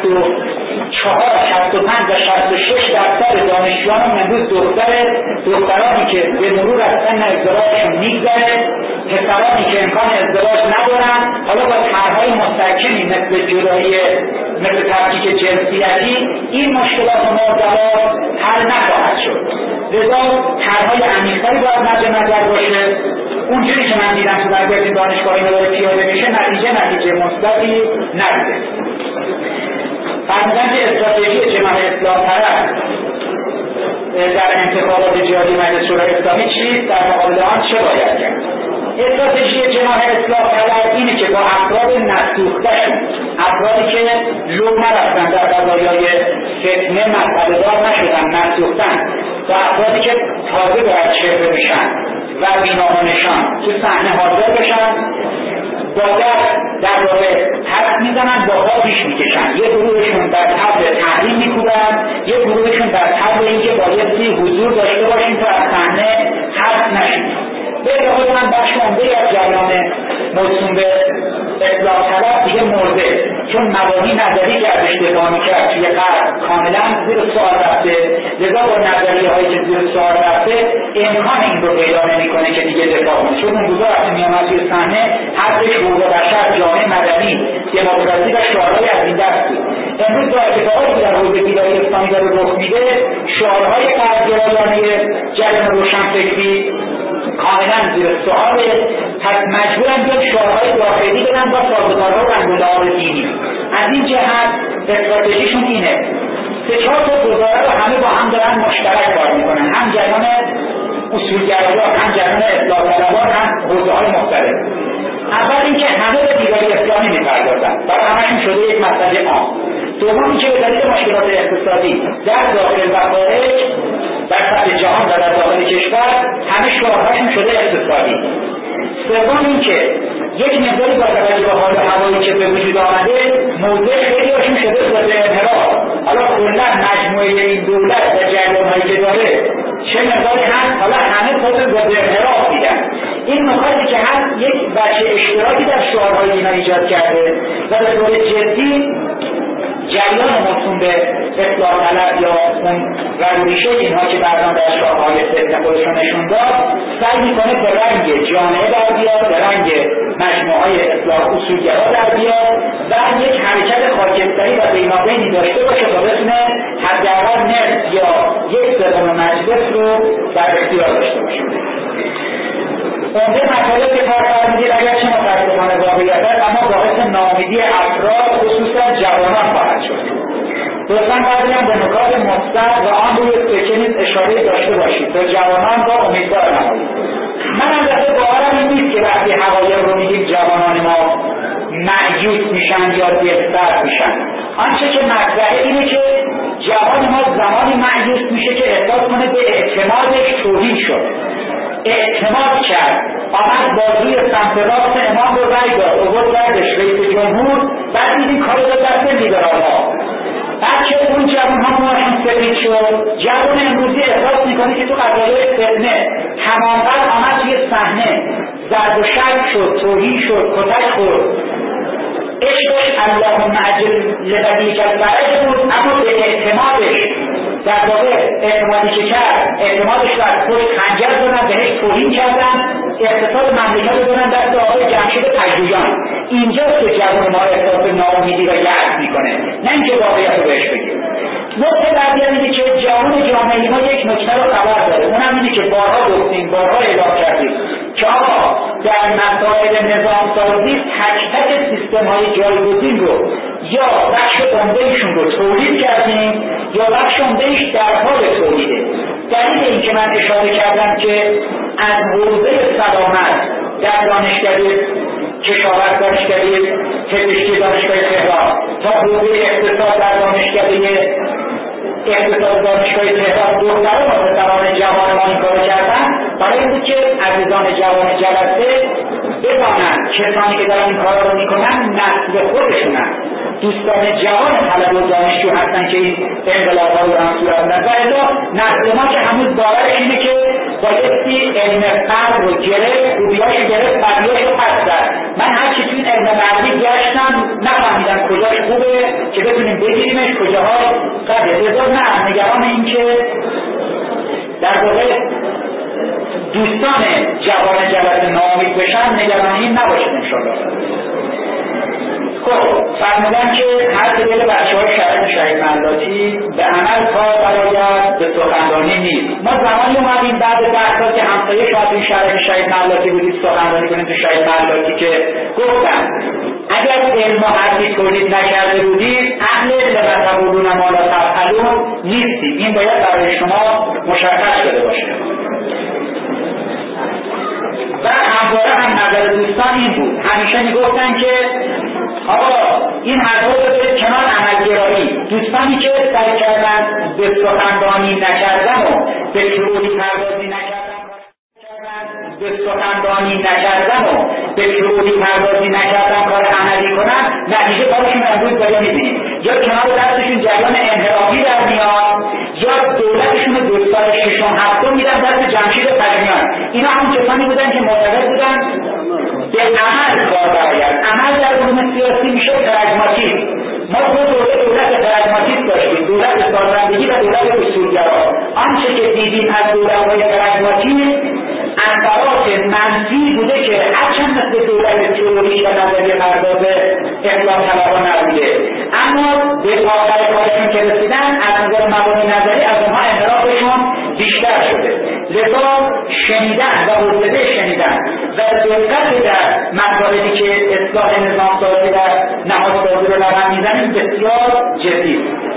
64 65 و 66% دانشجویان امروز دخترانی که به مرور از سن ازدواجشون میگذره، پسرانی که امکان ازدواج ندارن، حالا با طرحهای مستحکمی مثل جدایی، مثل تفکیک جنسیتی این مشکلات معضلات حل نخواهد شد. لذا طرحهای عمیق‌تری باید مد نظر باشه. اونجوری که من دیدم تو برگردی دانشگاه اینا داره پیاده میشه نتیجه مثبتی ندیده. فرمودن که استراتژی جماعت اصلاح طلب در انتخابات جهادی مجلس شورای اسلامی چیست؟ در مقابل آن چه باید کرد؟ استراتژی جماعت اصلاح طلب اینه که با افراد نسوخته‌شون، افرادی که لو نرفتن در قضایای فتنه مسئله‌دار نشدن، نسوختن، و افرادی که تازه باید چهره بشن و بینامونشان تو صحنه حاضر بشن، با در واقع حد میزنن، با ها پیش میکشن. یه گروهشون در طبع تحریم میکوبن، یه گروهشون در طبع اینکه بایستی حضور داشته باشیم تا از صحنه حد نشیم. به اضافه من بخش عمده‌ای از جریان موسوم به اصلاح طلب دیگه مرده، چون مبانی نظری که ازش دفاع میکرد توی قرن کاملا زیر سوال رفته. لذا با نظریه‌هایی که زیر سوال رفته امکان این رو پیدا نمی‌کنه که دیگه دفاع کنه، چون اون روزا وقتی میامد توی صحنه حرفش حقوق بشر، جامعه مدنی، دموکراسی و شعارهای از این دست بود. امروز با اتفاقاتی در حوزه بیداری اسلامی داره رخ میده، شعارهای غربگرایانه جریان روشنفکری کاملا زیر سؤاله. پس مجبورن بیان شعارهای داخلی بدن با سازوکارها و رنگ‌العاب دینی. از این جهت استراتژیشون اینه 3-4 تا گزاره رو همه با هم دارن مشترک کار میکنن، هم جریان اصولگرایان، هم جریان اصلاح طلبان، هم حوزه‌های مختلف. اول اینکه همه به بیداری اسلامی میپردازن، برای همشون شده یک مسئله عام. دوم اینکه به دلیل مشکلات اقتصادی در داخل و خارج، در سطح جهان و در داخل کشور همه شعارهاشون شده اقتصادی. سوم اینکه یک مقداری با توجه به حال هوایی که به وجود آمده موضع خیلی‌هاشون شده ضد انحراف. حالا کلا مجموعه این دولت و جریان‌هایی که داره چه مقداری هست، حالا همه خود ضد انحراف دیدن. این نکاتی که هست یک بچه اشتراکی در شعارهای اینا ایجاد کرده و به طور جدی جریان موسوم به اصلاح طلب یا اون روریشه اینها که بعداً در شعارهای فتنه خودشون نشون داد سعی میکنه به رنگ جامعه در بیاد، به رنگ مجموعه‌های اصلاح اصولگرا در بیاد و یک حرکت خاکستری و بینابینی داشته باشه تا بتونه حداقل نصف یا 1/3 مجلس رو در اختیار داشته باشه. عمده مطالب که فرمودید اگرچه متاسفانه واقعیت است، اما باعث ناامیدی افراد خصوصا جوانان خواهد شد. لطفاً بعضی هم به نکات مثبت و آن روی سکه نیز اشاره داشته باشید تا جوانان را امیدوار نمایید. من البته باورم این نیست که وقتی حقایق رو میگیم جوانان ما مایوس میشن یا دلسرد میشن. آنچه که مطرحه اینه که جوان ما زمانی مایوس میشه که احساس کنه به اعتمادش توهین شد. اعتماد کرد، آمد بازوی سمت راست امام رو رای داد، اوورد گردش رئیس جمهور. بعد این کار رو دست لیبرال‌ها. بعد که اون جوان‌ها موهاشون سفید شد، جوان امروزی احساس میکنه که تو قضایای فتنه همانقدر آمد توی صحنه ضرب و شتم شد، توهین شد، کتک خورد. عشقش اللهم عجل لبدیک الفرج بود، اما به اعتمادش در واقع اعتمادی که کرد، اعتمادش رو از پشت خنجر دادن، بهش توهین کردن، اقتصاد مملکت رو دادن دست آقای جمشید پژوهان. اینجاست که جوان ما احساس ناامیدی و یأس میکنه، نه اینکه واقعیت رو بهش بگیم. نکته بعدی اینه که جوان جامعه ما یک نکته رو خبر داره، اونم اینه که بارها گفتیم، بارها اعلام کردیم که آقا در مسائل نظام سازی تک تک سیستم های جایگزین رو یا بخش عمده‌ایشون رو تولید کردیم یا بخش عمده‌ایش در حال تولیده. دلیل این که من اشاره کردم که از حوزه سلامت در دانشکده کشاورز، دانشکده پزشکی دانشگاه تهران تا حوزه اقتصاد در دانشکده اقتصاد دانشگاه تهران دختران و پسران جوان ما این کارو کردن، برای این بود که عزیزان جوان جلسه بدانند کسانی که دارن این کارا رو میکنن نسل خودشونن، دوستان جوان طلبه و دانشجو هستن که این انقلاب‌ها رو هم صورت میدن. و الا نسل ما که هنوز باورش اینه که بایستی علم فرد رو گرفت، خوبیاش گرفت، بدیاش رو پس زد. من هرچی تو این علم مردی گشتم نفهمیدم کجاش خوبه که بتونیم بگیریمش، کجاها قبله. لذا نه، نگران این که در واقع دوستان جوان جلسه ناامید بشن، نگران این نباشید انشاءالله. خب فرمودن که هر دل بچه‌های شهید ملاتی به عمل کار برآید، به سخنرانی نیست. ما زمانی اومدیم بعد 10 سال که همسایه شما شهید ملاتی بودید سخنرانی کنیم تو شهید ملاتی که گفتم اگر علم و حرفی تولید نکرده بودید اهل لمتقولون ما لا تفعلون نیستید. این باید برای شما مشخص شده باشه. و همواره هم نظر دوستان این بود، همیشه میگفتن که آقا این حرفا رو به کنار عملگرایی، دوستانی که سعی کردن به سخنرانی نکردن و به شروعی پردازی نکردن کار عملی کنن، نتیجه کارشون امروز داره میبینیم. یا کنار دستشون جریان انحرافی در میاد، یا دولتشون رو 2 سال 6 و 7 میدن دست جمشید پژوهان. اینا هم کسانی بودن که معتقد بودن به عمل کار برآید. عمل در علوم سیاسی میشه پراگماتیسم. ما دولت پراگماتیسم داشتیم، دولت سازندگی و دولت اصولگرا. آنچه که دیدیم از دولت‌های پراگماتیسم اثرات منفی بوده که هرچند مثل دولت تئوری و نظریه پرداز اصلاح طلبان نبوده، اما به آخر کارشون که رسیدن از نظر مبانی نظری از اونها انحرافشون بیشتر شده. لذا شنیدن و حوصله شنیدن و دقت در مطالبی که اصلاح نظام سازی و نهادسازی رو رقم میزنیم بسیار جدی.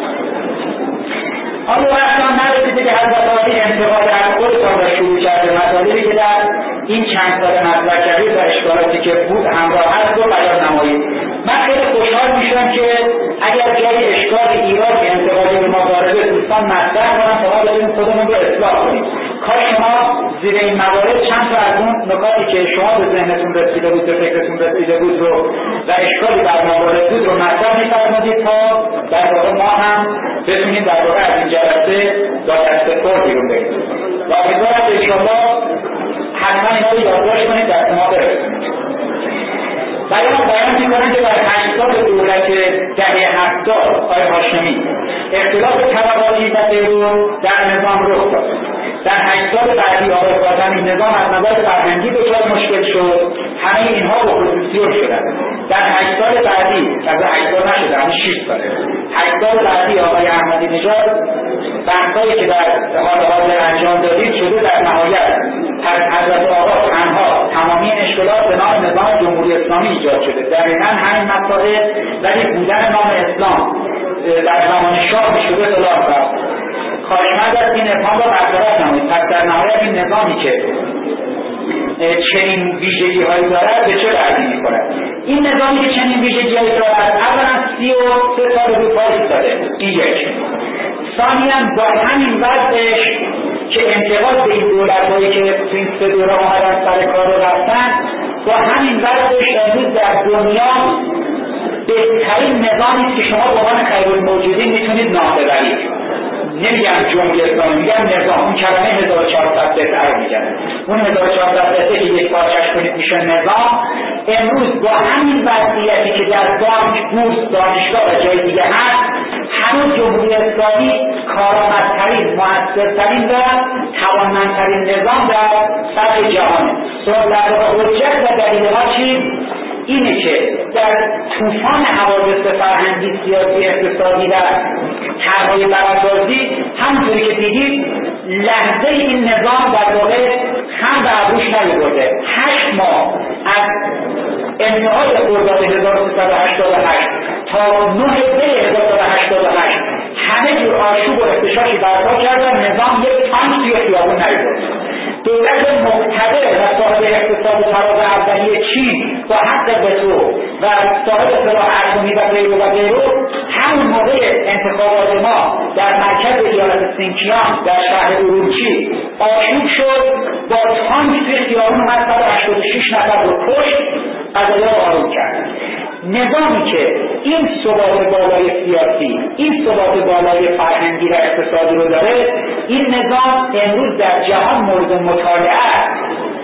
حالا وقتان نرسیده که حضرت عالی انتقاد از خودتان را شروع کرده، مطالبی که در این چند سال مطرح کردید و اشکالاتی که بود همراه هست رو بیان نمایید. من خیلی خوشحال میشم که اگر جای اشکال ایراد انتقادی به مطالبه دوستان مطرح کنن تا ما بتونیم خودمون رو اصلاح کنیم. کاش شما زیر این موارد چند تا از اون نکاتی که شما به ذهنتون رسیده بود، به فکرتون رسیده بود رو و اشکالی در موارد بود رو مطرح می‌فرمایید تا در واقع ما هم بتونیم در واقع از این جلسه با دست پر بیرون بگیریم. و امیدوارم انشاءالله حتما اینا رو یادداشت کنید دست ما برسونید. بیان میکنن که در 8 سال دولت دهه 70 آقای هاشمی اختلاف طبقاتی و ترور در نظام رخ داد. در 8 سال بعدی آقای خاتمی نظام از نظر فرهنگی دچار مشکل شد، همه اینها اپوزیسیون شدند. در 8 سال بعدی، از 8 سال نشده، همه 6 ساله، 8 سال بعدی آقای احمدی نژاد بحثایی که در حال حاضر انجام دادید شده در نهایت حضرت آقا تنها تمامی اشکالات به نام نظام جمهوری اسلامی ایجاد شده. دقیقاً همین مسائل، ولی بودن نام اسلام در زمان شاه شده خلاف رفت. خواهشمند از این ابهام را برطرف نمایید. پس در نهایت این نظامی که چنین ویژگی‌هایی دارد به چه دردی می‌کند؟ این نظامی که چنین ویژگی‌هایی دارد اولا 33 سال رو پای ایستاده. این یک. ثانیاً با همین وضعش که انتقاد به این دولت‌هایی که تو این 3 دوره آمدن سر کار رو رفتن، با همین وضعش امروز در دنیا بهترین نظامی است که شما با من خیرالموجودین میتونید نام ببرید. نمیگم جمهوری اسلامی، میگم نظام. اون کلمه 1400 بهتر میگن. اون 1400 که یک پارچش کنید میشه نظام. امروز با همین وضعیتی که در بانک، بورس، دانشگاه و جای دیگه هست، هنوز جمهوری اسلامی کارآمدترین، مؤثرترین و توانمندترین نظام در سطح جهانه. سوال در واقع حجت و دلیل‌ها چی؟ اینه که در طوفان حوادث فرهنگی، سیاسی، اقتصادی و طرح‌های براندازی همونطوری که دیدید لحظه این نظام در واقع خم به ابروش نیاورده. 8 ماه از انتهای خرداد 1388 تا 9 دی 1388 همه جور آشوب و اختشاشی برپا کردن، نظام یک تانک توی خیابون نیاورد. دولت مقتدر و صاحب اقتصاد فراز اولیه چین با حق وتو و صاحب سلاح اتمی و غیره همون موقع انتخابات ما در مرکز ایالت سینکیان در شهر اورومچی آشوب شد، با تانک توی خیابون اومد 186 نفر رو کشت، قضایا آروم کرد. نظامی که این ثبات بالای سیاسی، این ثبات بالای فرهنگی و اقتصادی رو داره، این نظام امروز در جهان مورد مطالعه است.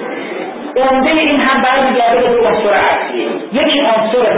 عمده این هم برمیگرده به 2 عنصر اصلی. یکی عنصر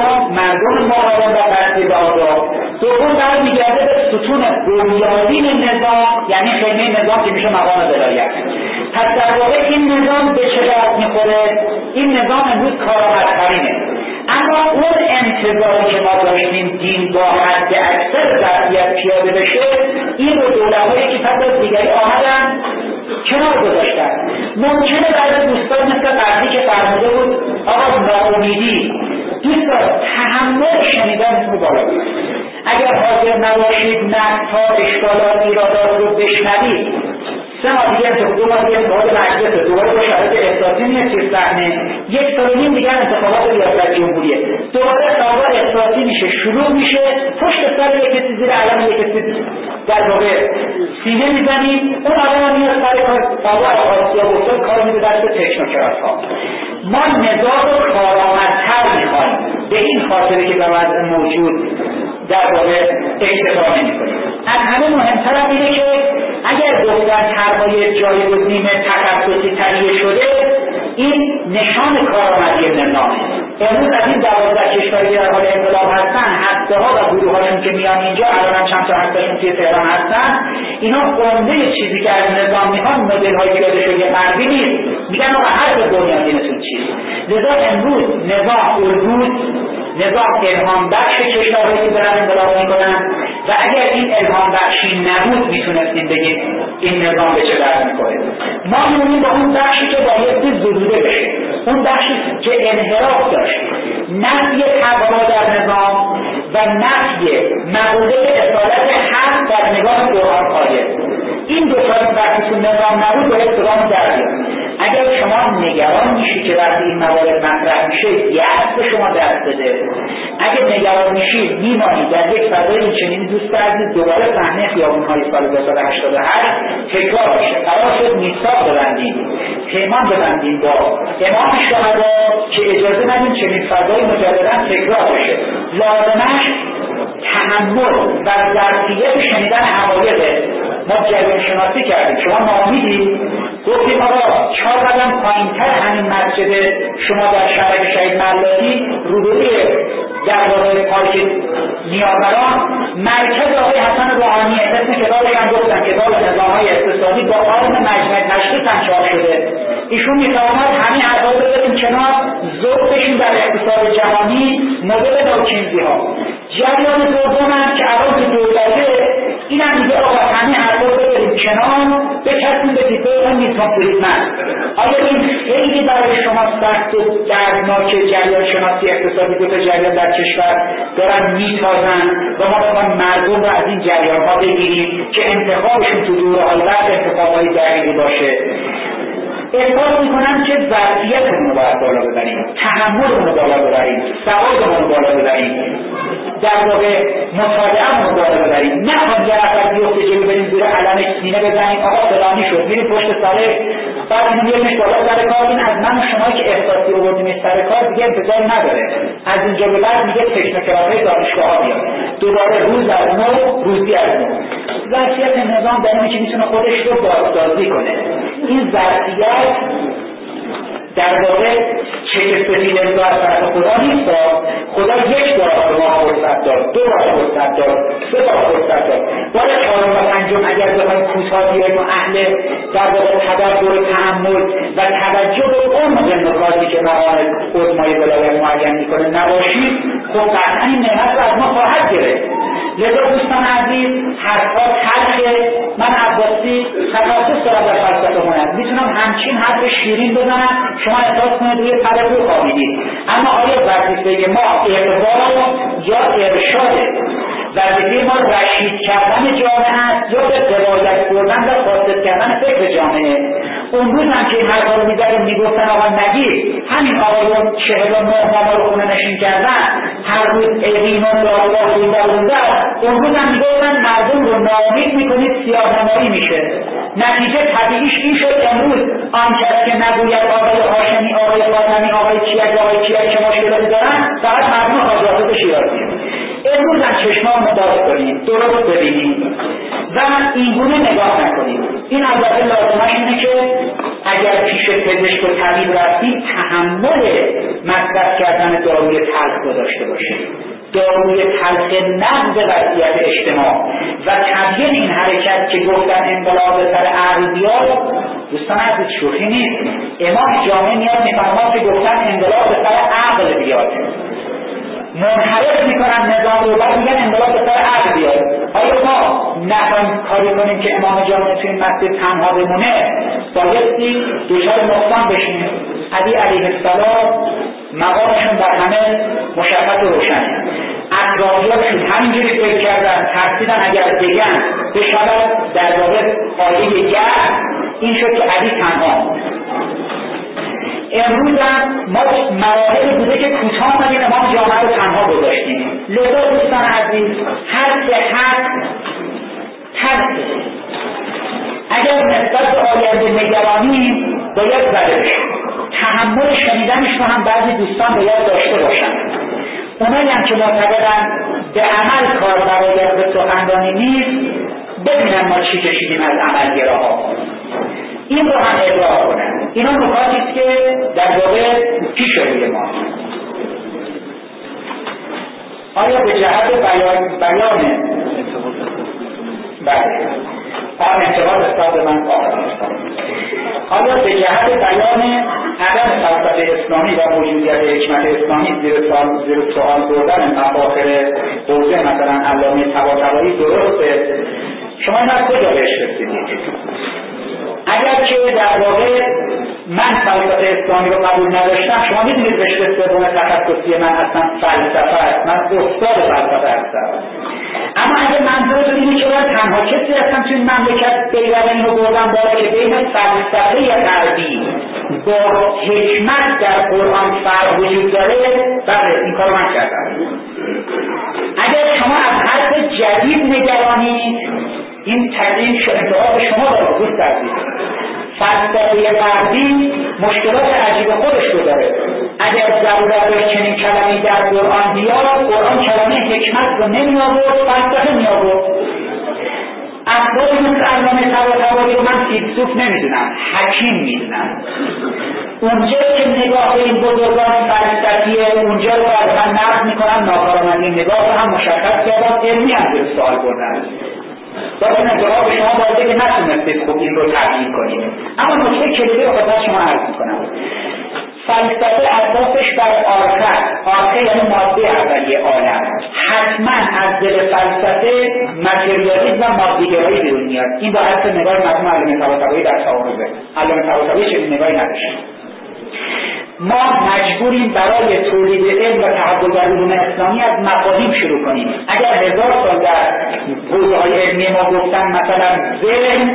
مردم مقاوم و بسته به آزاد. دوم برمیگرده به ستون بنیادین نظام، یعنی خیمه نظام که میشه مقام ولایت. پس در واقع این نظام به چه درد میخوره؟ این نظام امروز کارآمدترینه. اما اون انتظاری که ما داشتیم دین با حد اکثر ظرفیت پیاده بشه، این رو دولت‌هایی که پس از دیگری آمدن کنار گذاشتن. ممکنه بعضی دوستان مثل قبلی که فرموده بود آقا ناامیدی، دوستان تحمل شنیدن رو بالا بود. اگر حاضر نباشید نقدها، اشکالات، ایرادات رو بشنوید، 3 ماه دیگه انتخاب، 2 ماه دیگه انتخابات مجلسه، دوباره با شرایط احساسی میاد توی صحنه، 1 سال و نیم دیگه انتخابات ریاست جمهوریه، دوباره سال‌ها احساسی میشه، شروع میشه، پشت سر یک کسی زیر علم یک کسی در واقع سینه میزنیم، اون آدم میاد سر کار آسیا بوستان کار میده دست تکنوکرات‌ها. ما نظام رو کارآمدتر میخوایم، به این خاطره که به وضع موجود در واقع اکتفا نمی‌کنیم. از همه مهمتر هم اینه که اگر گفتن طرح‌های جایگزین تخصصی تهیه شده، این نشان کارآمدی نظامه. امروز از این 12 کشوری که در حال انقلاب هستن، هسته‌ها و گروه‌هاشون که میان اینجا، الان هم چند تا هسته‌شون توی تهران هستن، اینا عمده چیزی که از نظام میخوان مدل‌های پیاده شده غربی نیست. میگن آقا هر بنیادینتون چیست. لذا امروز نظام الگوست، نظام الهام بخش کشورهایی که دارن انقلاب میکنن و اگر این الهام بخشی نبود میتونستیم بگیم این نظام به چه درد میکنه. ما میمونیم با اون بخشی که بایستی زدوده بشه، اون بخشی که انحراف داشت، نفی تقوا در نظام و نفی مقوله اصالت حق در نگاه قرآن آیه. این دو تا وقتی تو نظام نبود باید سلام دردید. اگر شما نگران میشی که وقتی این موارد مطرح میشه یأس به شما دست بده، اگر نگران میشی میمانی در یک فضای چنین، دوست عزیز دوباره صحنه خیابون‌های سال 1988 تکرار بشه. قرار شد میثاق ببندیم، پیمان ببندیم با امام شهدا که اجازه ندیم چنین فضای مجددا تکرار بشه. لازمش تحمل و ظرفیت شنیدن حقایقه. ما جریان شناسی کردیم، شما ناامیدی؟ گفتیم آقا 4 قدم پایین‌تر همین مسجد شما در شهر شهید ملاتی روبروی در واقع پارک نیاوران مرکز آقای حسن روحانی، اسم کتابش هم گفتن کتاب نظام‌های اقتصادی با آرم مجمع تشخیص هم چاپ شده. ایشون می‌فرماید همین حرفا رو بذاریم کنار، ذوق بشیم در اقتصاد جهانی مدل نوکینزی‌ها. جریان دوم هم که الان تو دولته اینم میگه آقا همین حرفا رو بذاریم کنار، بچسبیم به دیپه اون میلتون فریدمن. آیا این خیلی برای شما سخت و دردناک جریان شناسی اقتصادی دو تا جریان در کشور دارن میتازن و ما باید مردم رو از این جریان ها بگیریم که انتخابشون تو دوره‌های بعد انتخاب‌های دقیقی باشه؟ احساس میکنن که ظرفیتمون رو باید بالا ببریم، تحملمون رو بالا ببریم، سوادمون رو بالا ببریم، در واقع مطالعه‌مون رو بالا ببریم. نه هم یه نفر بیفته جلو بریم زیر علم سینه بزنیم آقا فلانی شد، میریم پشت سر بعد اینو میاریمش بالا سر کار. این از من و شما که احساسی آوردیمش سر کار دیگه انتظار نداره. از اینجا به بعد میگه تکنوکرات‌های دانشگاه‌ها بیاد، دوباره روز از نو، روزی از نو. ظرفیت نظام در اینه که میتونه خودش رو بازسازی کنه. این ظرفیت در واقع چک سفید امضا از طرف خدا نیست. خدا یک بار به ما فرصت داد، 2 بار فرصت داد، 3 بار فرصت داد. بار 4 و 5 اگر بخوایم کوتاه بیاییم و اهل در واقع تدبر، تحمل و توجه به عمق نکاتی که مقام عظمای ولایت معین میکنه نباشید، خب قطعا این نعمت رو از ما خواهد گرفت. لذا دوستان عزیز، حرفا تلخه. من عباسی تخصص دارم در فلسفه هنر، میتونم همچین حرف شیرین بزنم شما احساس کنید روی پر رو خوابیدید. اما آیا وظیفه ما اقبال یا ارشاده؟ وظیفه ما رشید کردن جامعه است یا به قواعد بردن و فاسد کردن فکر جامعه؟ اون روز هم که این حرفا رو می‌زدیم میگفتن آقا نگید، همین آقایون 49 ما رو خونه نشین کردن، هر روز ایرین و اون روز هم میگفتن مردم رو ناامید میکنید، سیاه‌نمایی میشه. نتیجه طبیعیش این شد امروز آن کس که نگوید آقای هاشمی، آقای فاطمی، آقای کیک که مشکلاتی دارن، فقط مردم آزادی شیرازی. امروز هم چشمامون رو باز کنیم، درست ببینیم و اینگونه نگاه نکنیم. این البته لازمش اینه که اگر پیش پزشک و طبیب رفتیم تحمل مصرف کردن داروی تلخ رو داشته باشیم. داروی تلخ نقض وضعیت اجتماع و تبیین این حرکت که گفتن انقلاب سر عقل بیاد، دوستان عزیز شوخی نیست. امام جامعه میاد میفرماد که گفتن انقلاب سر عقل بیاد، منحرف میکنن نظام رو، بعد میگن انقلاب سر عقل بیاد. آیا ما نخواهیم کاری کنیم که امام جامعه توی مسجد تنها بمونه؟ بایستی دچار نقصان بشیم. علی علیه السلام مقامشون بر همه مشخص و روشنه. اطرافیانشون همینجوری فکر کردن، ترسیدن اگر بگن بشود در واقع آیه گرد این شد که علی تنها. امروز هم ما مراحل بوده که کوتاه آمدیم امام جامعه رو تنها گذاشتیم. لذا دوستان عزیز، هر که حق ترسه. اگر نسبت به آینده نگرانی باید زده بشیم. تحمل شنیدنش رو هم بعضی دوستان باید داشته باشن. اونایی هم که معتقدن به عمل کار برای به سخنرانی نیست، ببینن ما چی کشیدیم از عملگراها، این رو هم ادعا کنن. اینا نکاتی است که در واقع پیش روی ما. آیا به جهت بیان بله انتقاد استاد من آیا به جهت بیان عدم فلسفه اسلامی و موجودیت حکمت اسلامی زیر سوال بردن مفاخر حوزه مثلا علامه طباطبایی درسته؟ شما این از کجا بهش رسیدید؟ اگر که در واقع من فلسفه اسلامی رو قبول نداشتم، شما میدونید رشته سوم تخصصی من اصلا فلسفه است، من استاد فلسفه هستم. اما اگه منظورتون اینه که من تنها کسی هستم توی این مملکت بیرون اینو بردم بالا که بین فلسفه غربی با حکمت در قرآن فرق وجود داره، بله این کارو من کردم. اگر شما از حرف جدید نگرانید، این تقدیم انتخاب شما داره دوست عزیز. فلسفه غربی مشکلات عجیب خودش رو داره. اگر ضرورت داره چنین کلمه‌ای در قرآن بیاد، قرآن کلمه حکمت رو نمی آورد، فلسفه می آورد. افرادی مثل علامه طباطبایی رو من فیلسوف نمیدونم، حکیم میدونم. اونجا که نگاه به این بزرگان فلسفیه، اونجا رو از من نقد میکنم، ناکارآمدی نگاه رو هم مشخص کردم، علمی هم به سوال بردن. باید جواب شما باید که نتونستید خوب این رو تبیین کنید. اما نکته کلیدی رو خدمت شما عرض میکنم. فلسفه اساسش بر آرخه یعنی ماده اولیه عالم. حتما از دل فلسفه متریالیسم و مادیگرایی بیرون میاد. این با حرف نگاه مرحوم علامه طباطبایی در تعارضه. علامه طباطبایی چنین نگاهی نداشت. ما مجبوریم برای تولید علم و تحول در علوم اسلامی از مفاهیم شروع کنیم. اگر 1000 سال در حوزه‌های علمی ما گفتن مثلا ذهن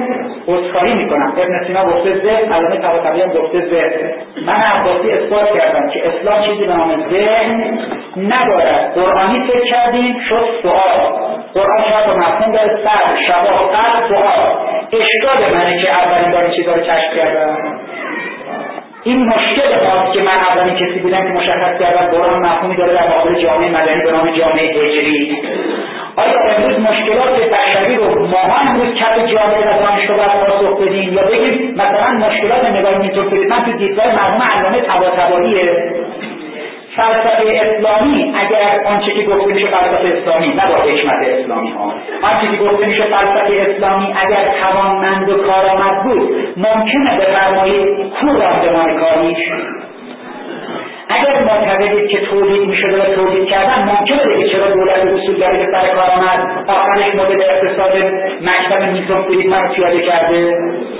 عذرخواهی میکنم. ابن سینا گفته ذهن، علامه طباطبایی هم گفته ذهن. من عباسی اثبات کردم که اسلام چیزی به نام ذهن ندارد. قرآنی فکر کردیم شد سؤال. قرآن شاید با مفهوم داره سر، شبا، قلب، سؤال. اشکال منه که اولین بار این چیزا رو کشف کردم. این مشکل ماست که من اولین کسی بودم که مشخص کردم قرآن مفهومی داره در مقابل جامعه مدنی به نام جامعه هجری. آیا امروز مشکلات بشری رو ما امروز کف جامعه و دانشگاه باید پاسخ بدیم یا بگیم مثلا مشکلات نگاه میتون فریدمن تو دیدگاه مرحوم علامه طباطباییه؟ فلسفه اسلامی اگر آنچه که گفته میشه فلسفه اسلامی نه با حکمت اسلامی ها، آنچه که گفته میشه فلسفه اسلامی اگر توانمند و کارآمد بود ممکنه بفرمایید کو راهنمای کاریش؟ اگر معتقدید که تولید میشده و تولید کردن ممکنه بگید چرا دولت اصولگری به سر کار آمد آخرش مدل اقتصاد مکتب میکرو فریدمن رو پیاده کرده؟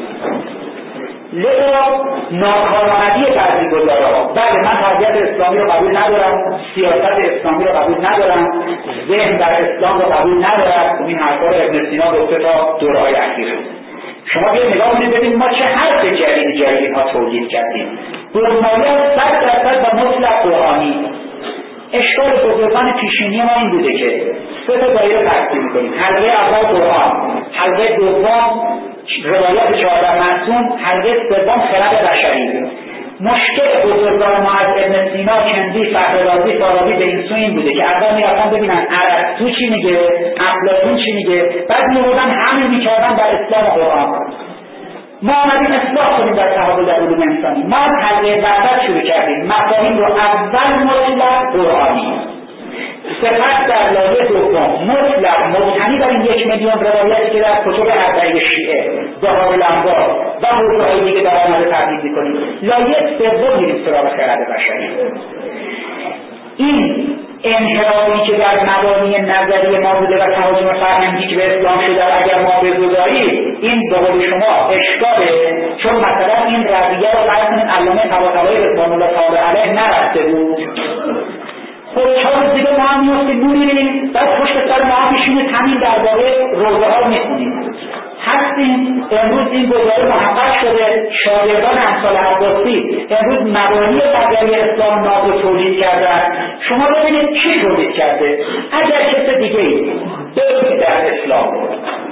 لذا ناکارآمدی فرضیه‌گذارا. بله من تربیت اسلامی رو قبول ندارم، سیاست اسلامی رو قبول ندارم، ذهن در اسلام رو قبول ندارم. این حرفا رو ابن سینا گفته تا دوره‌های اخیر. شما بیاید نگاه کنید ببینید ما چه حرف جدیدی ها تولید کردیم. برنامه 100% و مطلق قرآنی. اشکال بزرگان پیشینی ما این بوده که سه تا دایره تقسیم می‌کنیم. حلقه اول قرآن، حلقه دوم روایات 14 معصوم، حلقه سوم خرد بشری. مشکل بزرگان ما از ابن سینا، کندی، فخررازی، فارابی به این سو این بوده که اول میرفتن ببینن ارسطو چی میگه، افلاطون چی میگه، بعد میبردن حمل میکردن بر اسلام قرآن. ما آمدیم اصلاح کنیم در تحول در علوم انسانی. ما از حلقه بعد شروع کردیم مفاهیم رو اول مطلق قرآنی، سپس در لایه دوم مطلق مبتنی بر این 1 میلیون روایتی که در کتب اربعه شیعه، ظهار الانوار و حوزه‌های دیگه در آمده تبدیل می‌کنیم. لایه سوم میریم سراغ خرد بشری. این انحرافی که در مبانی نظری ما بوده و تهاجم فرهنگی که به اسلام شده اگر ما بگذاریم این به قول شما اشکاله، چون مثلا این رویه رو فرض کنید علامه طباطبایی رضوان الله تعالی علیه نرفته بود. خب 4 روز دیگه ما هم میفتیم میریم بعد پشت سر ما هم میشینیم همین درباره روزه ها میخونیم. هستیم امروز این گزاره محقق شده. شاگردان امثال عباسی امروز مبانی نظری اسلام ناب تولید کردن. شما ببینید چی تولید کرده؟ اگر کس دیگه بگید در اسلام رو،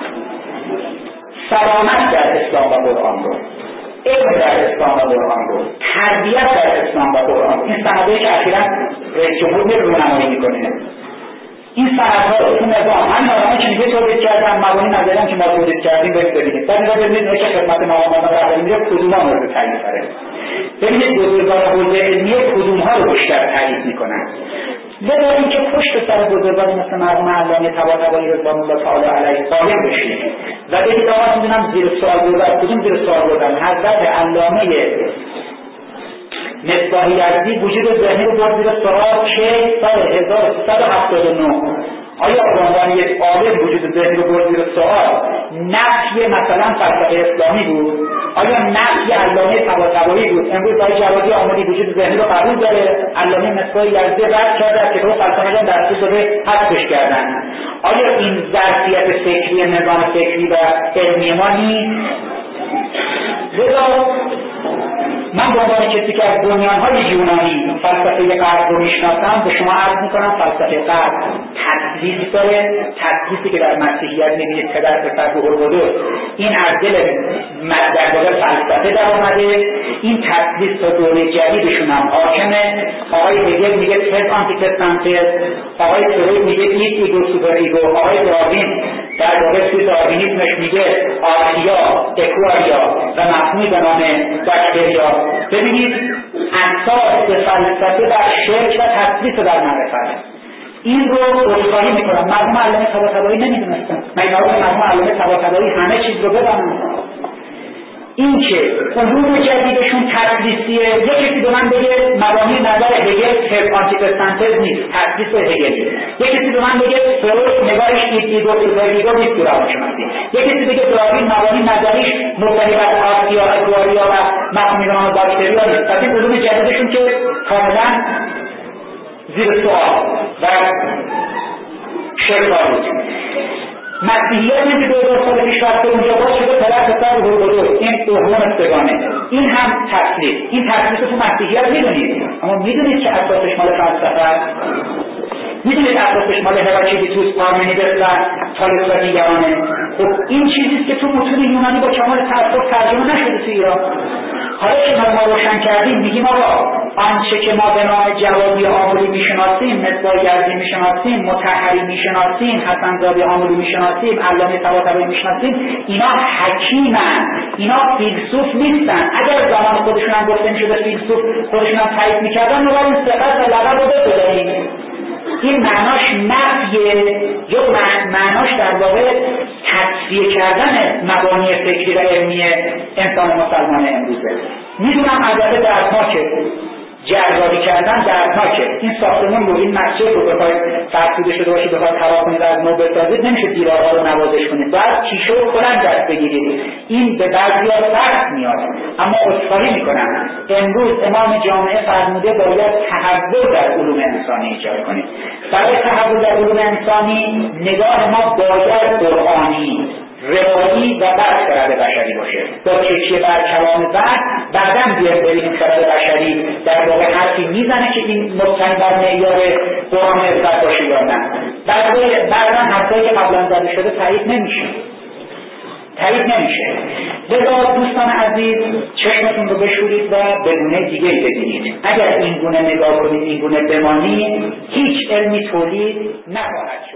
سلامت در اسلام و قرآن رو، علم در اسلام و قرآن رو، تربیت در اسلام و قرآن، این سندهایی که اخیراً رئیس جمهور رونمایی میکنه، این سندها رو تو نظام همین آدمایی که میگه تولید کردن مبانی نظری هم که ما تولید کردیم ببینید. بعد اینجا ببینید که خدمت مقامات رهبری میره کدوم‌ها مورد تایید قراره. ببینید بزرگان حوزه علمیه کدوم‌ها رو بیشتر تایید میکنن. لذا اینکه پشت سر بزرگان مثل مرحوم علامه طباطبایی رضوان الله تعالی علیه قائم بشید و بگید آقا میدونم زیر سوال بردن، کدوم زیر سوال بردن؟ حضرت علامه مصباح یزدی وجود ذهنی رو برد زیر سوال چه سال 1379. آیا به عنوان یک عالم وجود ذهنی رو برد زیر سوال نفی مثلا فلسفه اسلامی بود؟ آیا نفی علامه طباطبایی بود؟ امروز آقای جوادی آمدی وجود ذهنی رو قبول داره، علامه مصباح یزدی رد کرده که تو فلسفه جان دستور داده حذفش کردن. آیا این ظرفیت فکری نظام فکری و علمی ما نیست؟ لذا من به عنوان کسی که از بنیان‌های یونانی فلسفه غرب رو میشناسم به شما عرض میکنم فلسفه غرب تدریس داره. تدریسی که در مسیحیت میبینید پدر پسر روح القدس این از دل در واقع فلسفه در اومده. این تدریس تا دوره جدیدشون هم حاکمه. آقای هگل میگه تز آنتیتز سنتز، آقای فروید میگه ایگو سوپر ایگو، آقای داروین در واقع توی داروینیسمش میگه آریا اکواریا و مفهومی به نام باکتریا. ببینید اساس فلسفه در شرک و تدریس در معرفت. این رو عذرخواهی میکنم. مرحوم علامه طباطبایی نمیدونستم. مرحوم علامه طباطبایی همه چیز رو بدانم. این که علوم جدیدشون تدریسیه. یک کسی به من بگه مبانی نظر هگل تز آنتیتز سنتز نیست، تدریس هگل. یک کسی به من بگه فروید نگارش ایگو سوپر نیست تو روانشناسی. یک کسی بگه داروین مبانی نظریش مبتنی بر آریا اکواریا و مفهومی به نام باکتریا نیست. پس این علوم جدیدشون که کاملا زیر سوال و شرکا بود. مسیحیت هم که 2000 سال پیش رفته اونجا باز شده پسر بزرگ، این دوم سگانه. این هم تسلیس. این تسلیس رو تو مسیحیت میدونید، اما میدونید که اساسش مال فلسفه است؟ میدونید اساسش مال هراکلیتوس، پارمنیدس و تالس و دیگرانه؟ خب این چیزیست که تو متون یونانی با کمال تأثیر ترجمه نشده تو ایران. حالا که ما روشن کردیم میگیم آقا آنچه که ما به نام جوادی آمولی میشناسیم، مصباح‌گردی میشناسیم، مطهری میشناسیم، حسن‌زاده آمولی میشناسیم، علامه طباطبایی میشناسیم، اینا حکیمن، اینا فیلسوف نیستن. اگر زمان خودشون هم گفته میشده فیلسوف، خودشون هم تایید میکردن، ما باید این ثقت و لقب رو بگذاریم. این معناش نفیه، یا معناش در واقع تصفیه کردن مبانی فکری و علمی انسان مسلمان امروزه. میدونم البته دردناکه، جراحی کردن دردناکه. این ساختمون رو، این مسجد رو بخوای فرسوده شده باشه بخوای خراب کنید از نو بسازید، نمیشه دیوارها رو نوازش کنید، باید کیشه و کلنگ دست بگیرید. این به بعضی‌ها سخت میاد، اما عذرخواهی میکنم امروز امام جامعه فرموده باید تحول در علوم انسانی ایجاد کنید. برای تحول در علوم انسانی نگاه ما باید قرآنی، روایی و بعد خرد بشری باشه. با تکیه بر کلام بعداً بیایم ببینیم خرد بشری در واقع حرفی میزنه که این مبتنی بر معیار قرآن اثبات باشه یا نه. بعداً حرفایی که قبلا زده شده تایید نمیشه. لذا دوستان عزیز چشمتون رو بشورید و به گونه دیگه ببینید. اگر این گونه نگاه کنید، این گونه بمانید، هیچ علمی تولید نخواهد شد.